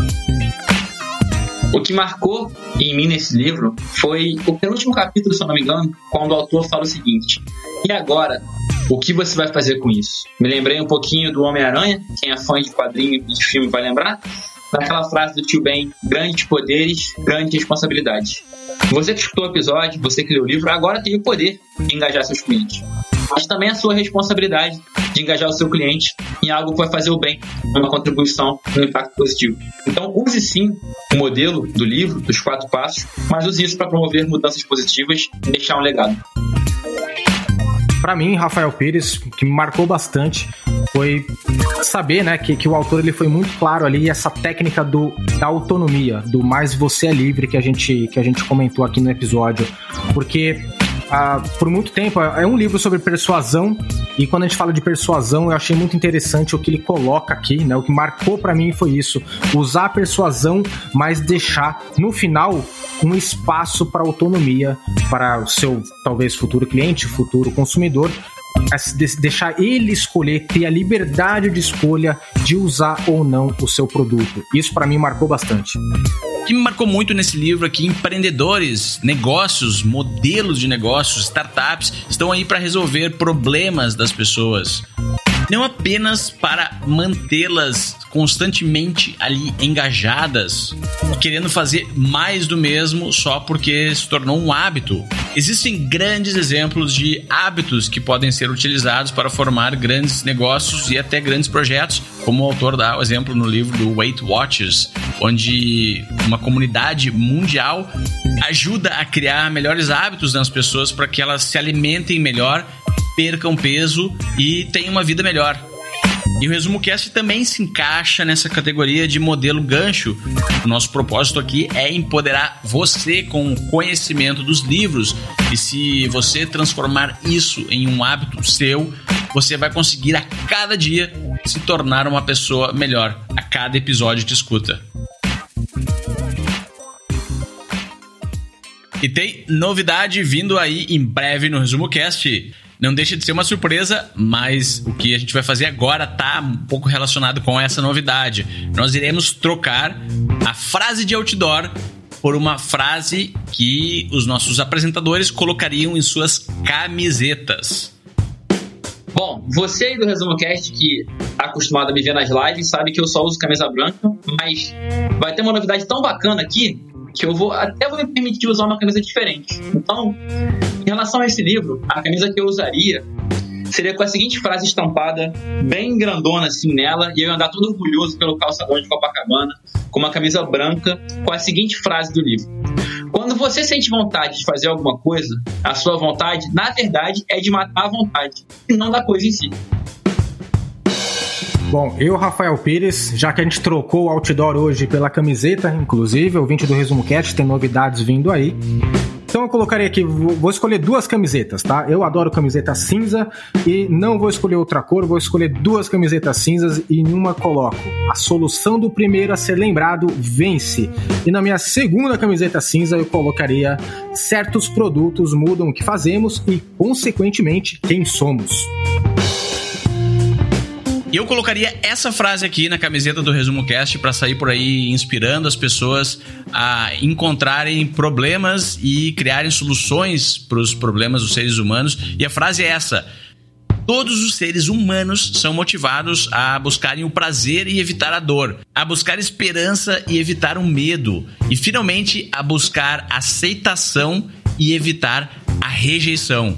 O que marcou em mim nesse livro foi o penúltimo capítulo, se eu não me engano, quando o autor fala o seguinte: e agora, o que você vai fazer com isso? Me lembrei um pouquinho do Homem-Aranha, quem é fã de quadrinho e de filme vai lembrar, daquela frase do tio Ben: grandes poderes, grandes responsabilidades. Você que escutou o episódio, você que leu o livro, agora tem o poder de engajar seus clientes. Mas também é a sua responsabilidade de engajar o seu cliente em algo que vai fazer o bem, uma contribuição no impacto positivo. Então, use sim o modelo do livro, dos 4 passos, mas use isso para promover mudanças positivas e deixar um legado. Para mim, Rafael Pires, o que me marcou bastante foi saber, né, que o autor ele foi muito claro ali, essa técnica da autonomia, do mais você é livre que a gente comentou aqui no episódio, porque por muito tempo é um livro sobre persuasão, e quando a gente fala de persuasão eu achei muito interessante o que ele coloca aqui, né? O que marcou para mim foi isso: usar a persuasão, mas deixar no final um espaço para autonomia para o seu talvez futuro cliente, futuro consumidor, deixar ele escolher, ter a liberdade de escolha de usar ou não o seu produto. Isso para mim marcou bastante. O que me marcou muito nesse livro é que empreendedores, negócios, modelos de negócios, startups estão aí para resolver problemas das pessoas. Não apenas para mantê-las constantemente ali engajadas, querendo fazer mais do mesmo só porque se tornou um hábito. Existem grandes exemplos de hábitos que podem ser utilizados para formar grandes negócios e até grandes projetos, como o autor dá o exemplo no livro do Weight Watchers, onde uma comunidade mundial ajuda a criar melhores hábitos nas pessoas para que elas se alimentem melhor, percam peso e tenham uma vida melhor. E o ResumoCast também se encaixa nessa categoria de modelo gancho. O nosso propósito aqui é empoderar você com o conhecimento dos livros, e se você transformar isso em um hábito seu, você vai conseguir a cada dia se tornar uma pessoa melhor a cada episódio que escuta. E tem novidade vindo aí em breve no ResumoCast. Não deixa de ser uma surpresa, mas o que a gente vai fazer agora tá um pouco relacionado com essa novidade. Nós iremos trocar a frase de outdoor por uma frase que os nossos apresentadores colocariam em suas camisetas. Bom, você aí do Resumo Cast que tá acostumado a me ver nas lives sabe que eu só uso camisa branca, mas vai ter uma novidade tão bacana aqui que eu vou me permitir usar uma camisa diferente. Então, em relação a esse livro, a camisa que eu usaria seria com a seguinte frase estampada, bem grandona assim nela, e eu ia andar todo orgulhoso pelo calçadão de Copacabana, com uma camisa branca, com a seguinte frase do livro: quando você sente vontade de fazer alguma coisa, a sua vontade, na verdade, é de matar a vontade, e não da coisa em si. Bom, eu, Rafael Pires, já que a gente trocou o outdoor hoje pela camiseta, inclusive, o ouvinte do Resumo Cast tem novidades vindo aí. Então eu colocaria aqui, vou escolher 2 camisetas, tá? Eu adoro camiseta cinza e não vou escolher outra cor, vou escolher 2 camisetas cinzas e em uma coloco: a solução do primeiro a ser lembrado vence. E na minha segunda camiseta cinza eu colocaria: certos produtos mudam o que fazemos e, consequentemente, quem somos. E eu colocaria essa frase aqui na camiseta do Resumo Cast para sair por aí inspirando as pessoas a encontrarem problemas e criarem soluções para os problemas dos seres humanos. E a frase é essa: todos os seres humanos são motivados a buscarem o prazer e evitar a dor, a buscar esperança e evitar o medo, e finalmente a buscar aceitação e evitar a rejeição.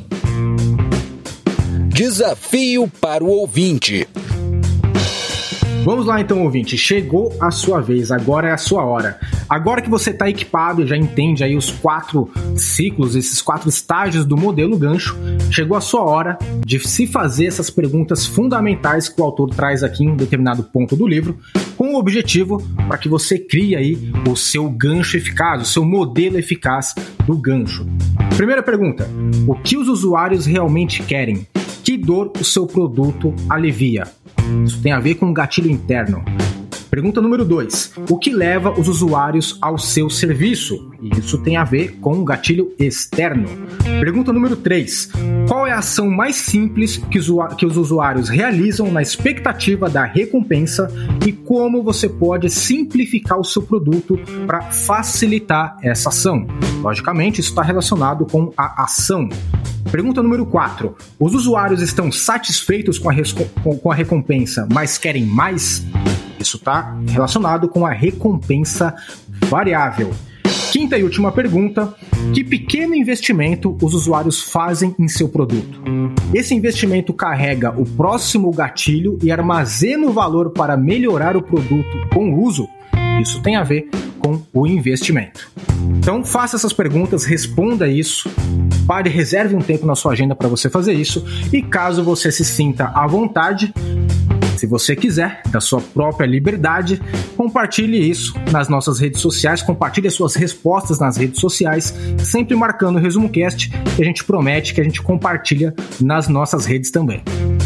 Desafio para o ouvinte. Vamos lá então, ouvinte, chegou a sua vez, agora é a sua hora. Agora que você está equipado e já entende aí os 4 ciclos, esses 4 estágios do modelo gancho, chegou a sua hora de se fazer essas perguntas fundamentais que o autor traz aqui em um determinado ponto do livro, com o objetivo para que você crie aí o seu gancho eficaz, o seu modelo eficaz do gancho. Primeira pergunta: o que os usuários realmente querem? Que dor o seu produto alivia? Isso tem a ver com um gatilho interno. Pergunta número 2. O que leva os usuários ao seu serviço? Isso tem a ver com um gatilho externo. Pergunta número 3. Qual é a ação mais simples que os usuários realizam na expectativa da recompensa e como você pode simplificar o seu produto para facilitar essa ação? Logicamente, isso está relacionado com a ação. Pergunta número 4. Os usuários estão satisfeitos com a recompensa, mas querem mais? Isso está relacionado com a recompensa variável. Quinta e última pergunta: que pequeno investimento os usuários fazem em seu produto? Esse investimento carrega o próximo gatilho e armazena o valor para melhorar o produto com o uso? Isso tem a ver com o investimento. Então faça essas perguntas, responda isso, pare, reserve um tempo na sua agenda para você fazer isso, e caso você se sinta à vontade, se você quiser, da sua própria liberdade, compartilhe isso nas nossas redes sociais, compartilhe as suas respostas nas redes sociais, sempre marcando o Resumo Cast, e a gente promete que a gente compartilha nas nossas redes também.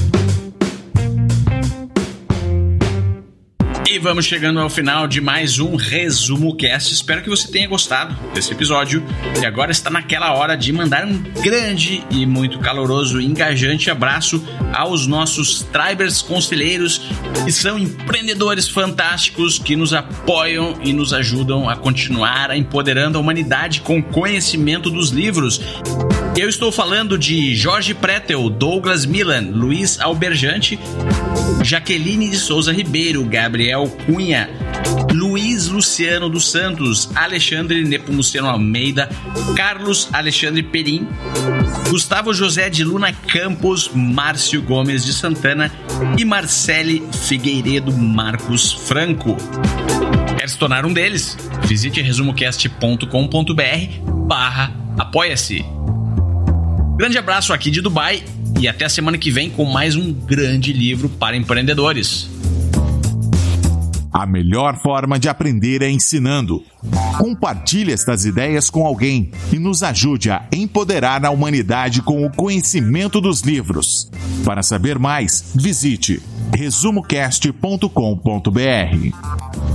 E vamos chegando ao final de mais um Resumo Cast. Espero que você tenha gostado desse episódio. E agora está naquela hora de mandar um grande e muito caloroso e engajante abraço aos nossos Tribers conselheiros, que são empreendedores fantásticos que nos apoiam e nos ajudam a continuar empoderando a humanidade com conhecimento dos livros. Eu estou falando de Jorge Pretel, Douglas Milan, Luiz Alberjante, Jaqueline de Souza Ribeiro, Gabriel Cunha, Luiz Luciano dos Santos, Alexandre Nepomuceno Almeida, Carlos Alexandre Perim, Gustavo José de Luna Campos, Márcio Gomes de Santana e Marcele Figueiredo Marcos Franco. Quer se tornar um deles? Visite resumocast.com.br/apoia-se. Grande abraço aqui de Dubai e até a semana que vem com mais um grande livro para empreendedores. A melhor forma de aprender é ensinando. Compartilhe estas ideias com alguém e nos ajude a empoderar a humanidade com o conhecimento dos livros. Para saber mais, visite resumocast.com.br.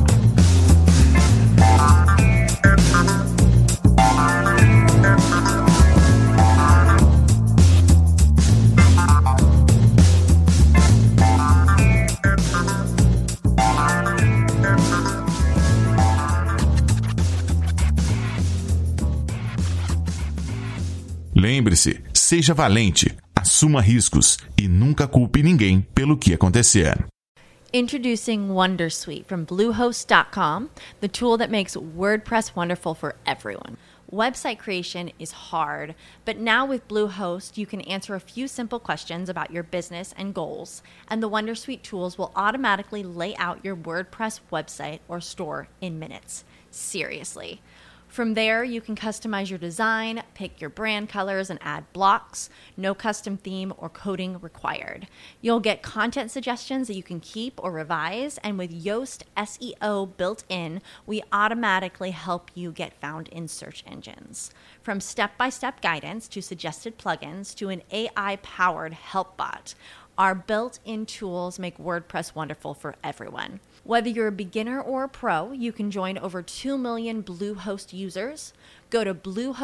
Lembre-se, seja valente, assuma riscos e nunca culpe ninguém pelo que acontecer. Introducing Wondersuite from Bluehost.com, the tool that makes WordPress wonderful for everyone. Website creation is hard, but now with Bluehost, you can answer a few simple questions about your business and goals, and the Wondersuite tools will automatically lay out your WordPress website or store in minutes. Seriously. From there, you can customize your design, pick your brand colors, and add blocks. No custom theme or coding required. You'll get content suggestions that you can keep or revise, and with Yoast SEO built in, we automatically help you get found in search engines. From step-by-step guidance to suggested plugins to an AI-powered help bot, our built-in tools make WordPress wonderful for everyone. Whether you're a beginner or a pro, you can join over 2 million Bluehost users. Go to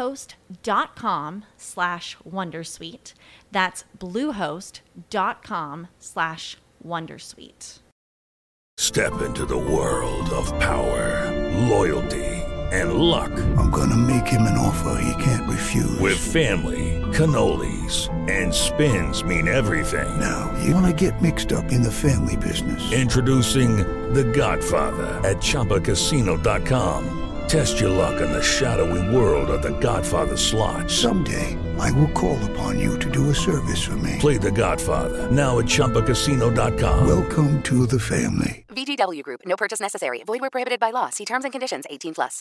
bluehost.com/wondersuite. That's bluehost.com/wondersuite. Step into the world of power, loyalty, and luck. I'm gonna make him an offer he can't refuse. With family, cannolis, and spins mean everything. Now, you wanna get mixed up in the family business. Introducing The Godfather at ChumbaCasino.com. Test your luck in the shadowy world of The Godfather slot. Someday, I will call upon you to do a service for me. Play The Godfather now at ChumbaCasino.com. Welcome to the family. VGW Group. No purchase necessary. Void where prohibited by law. See terms and conditions. 18+.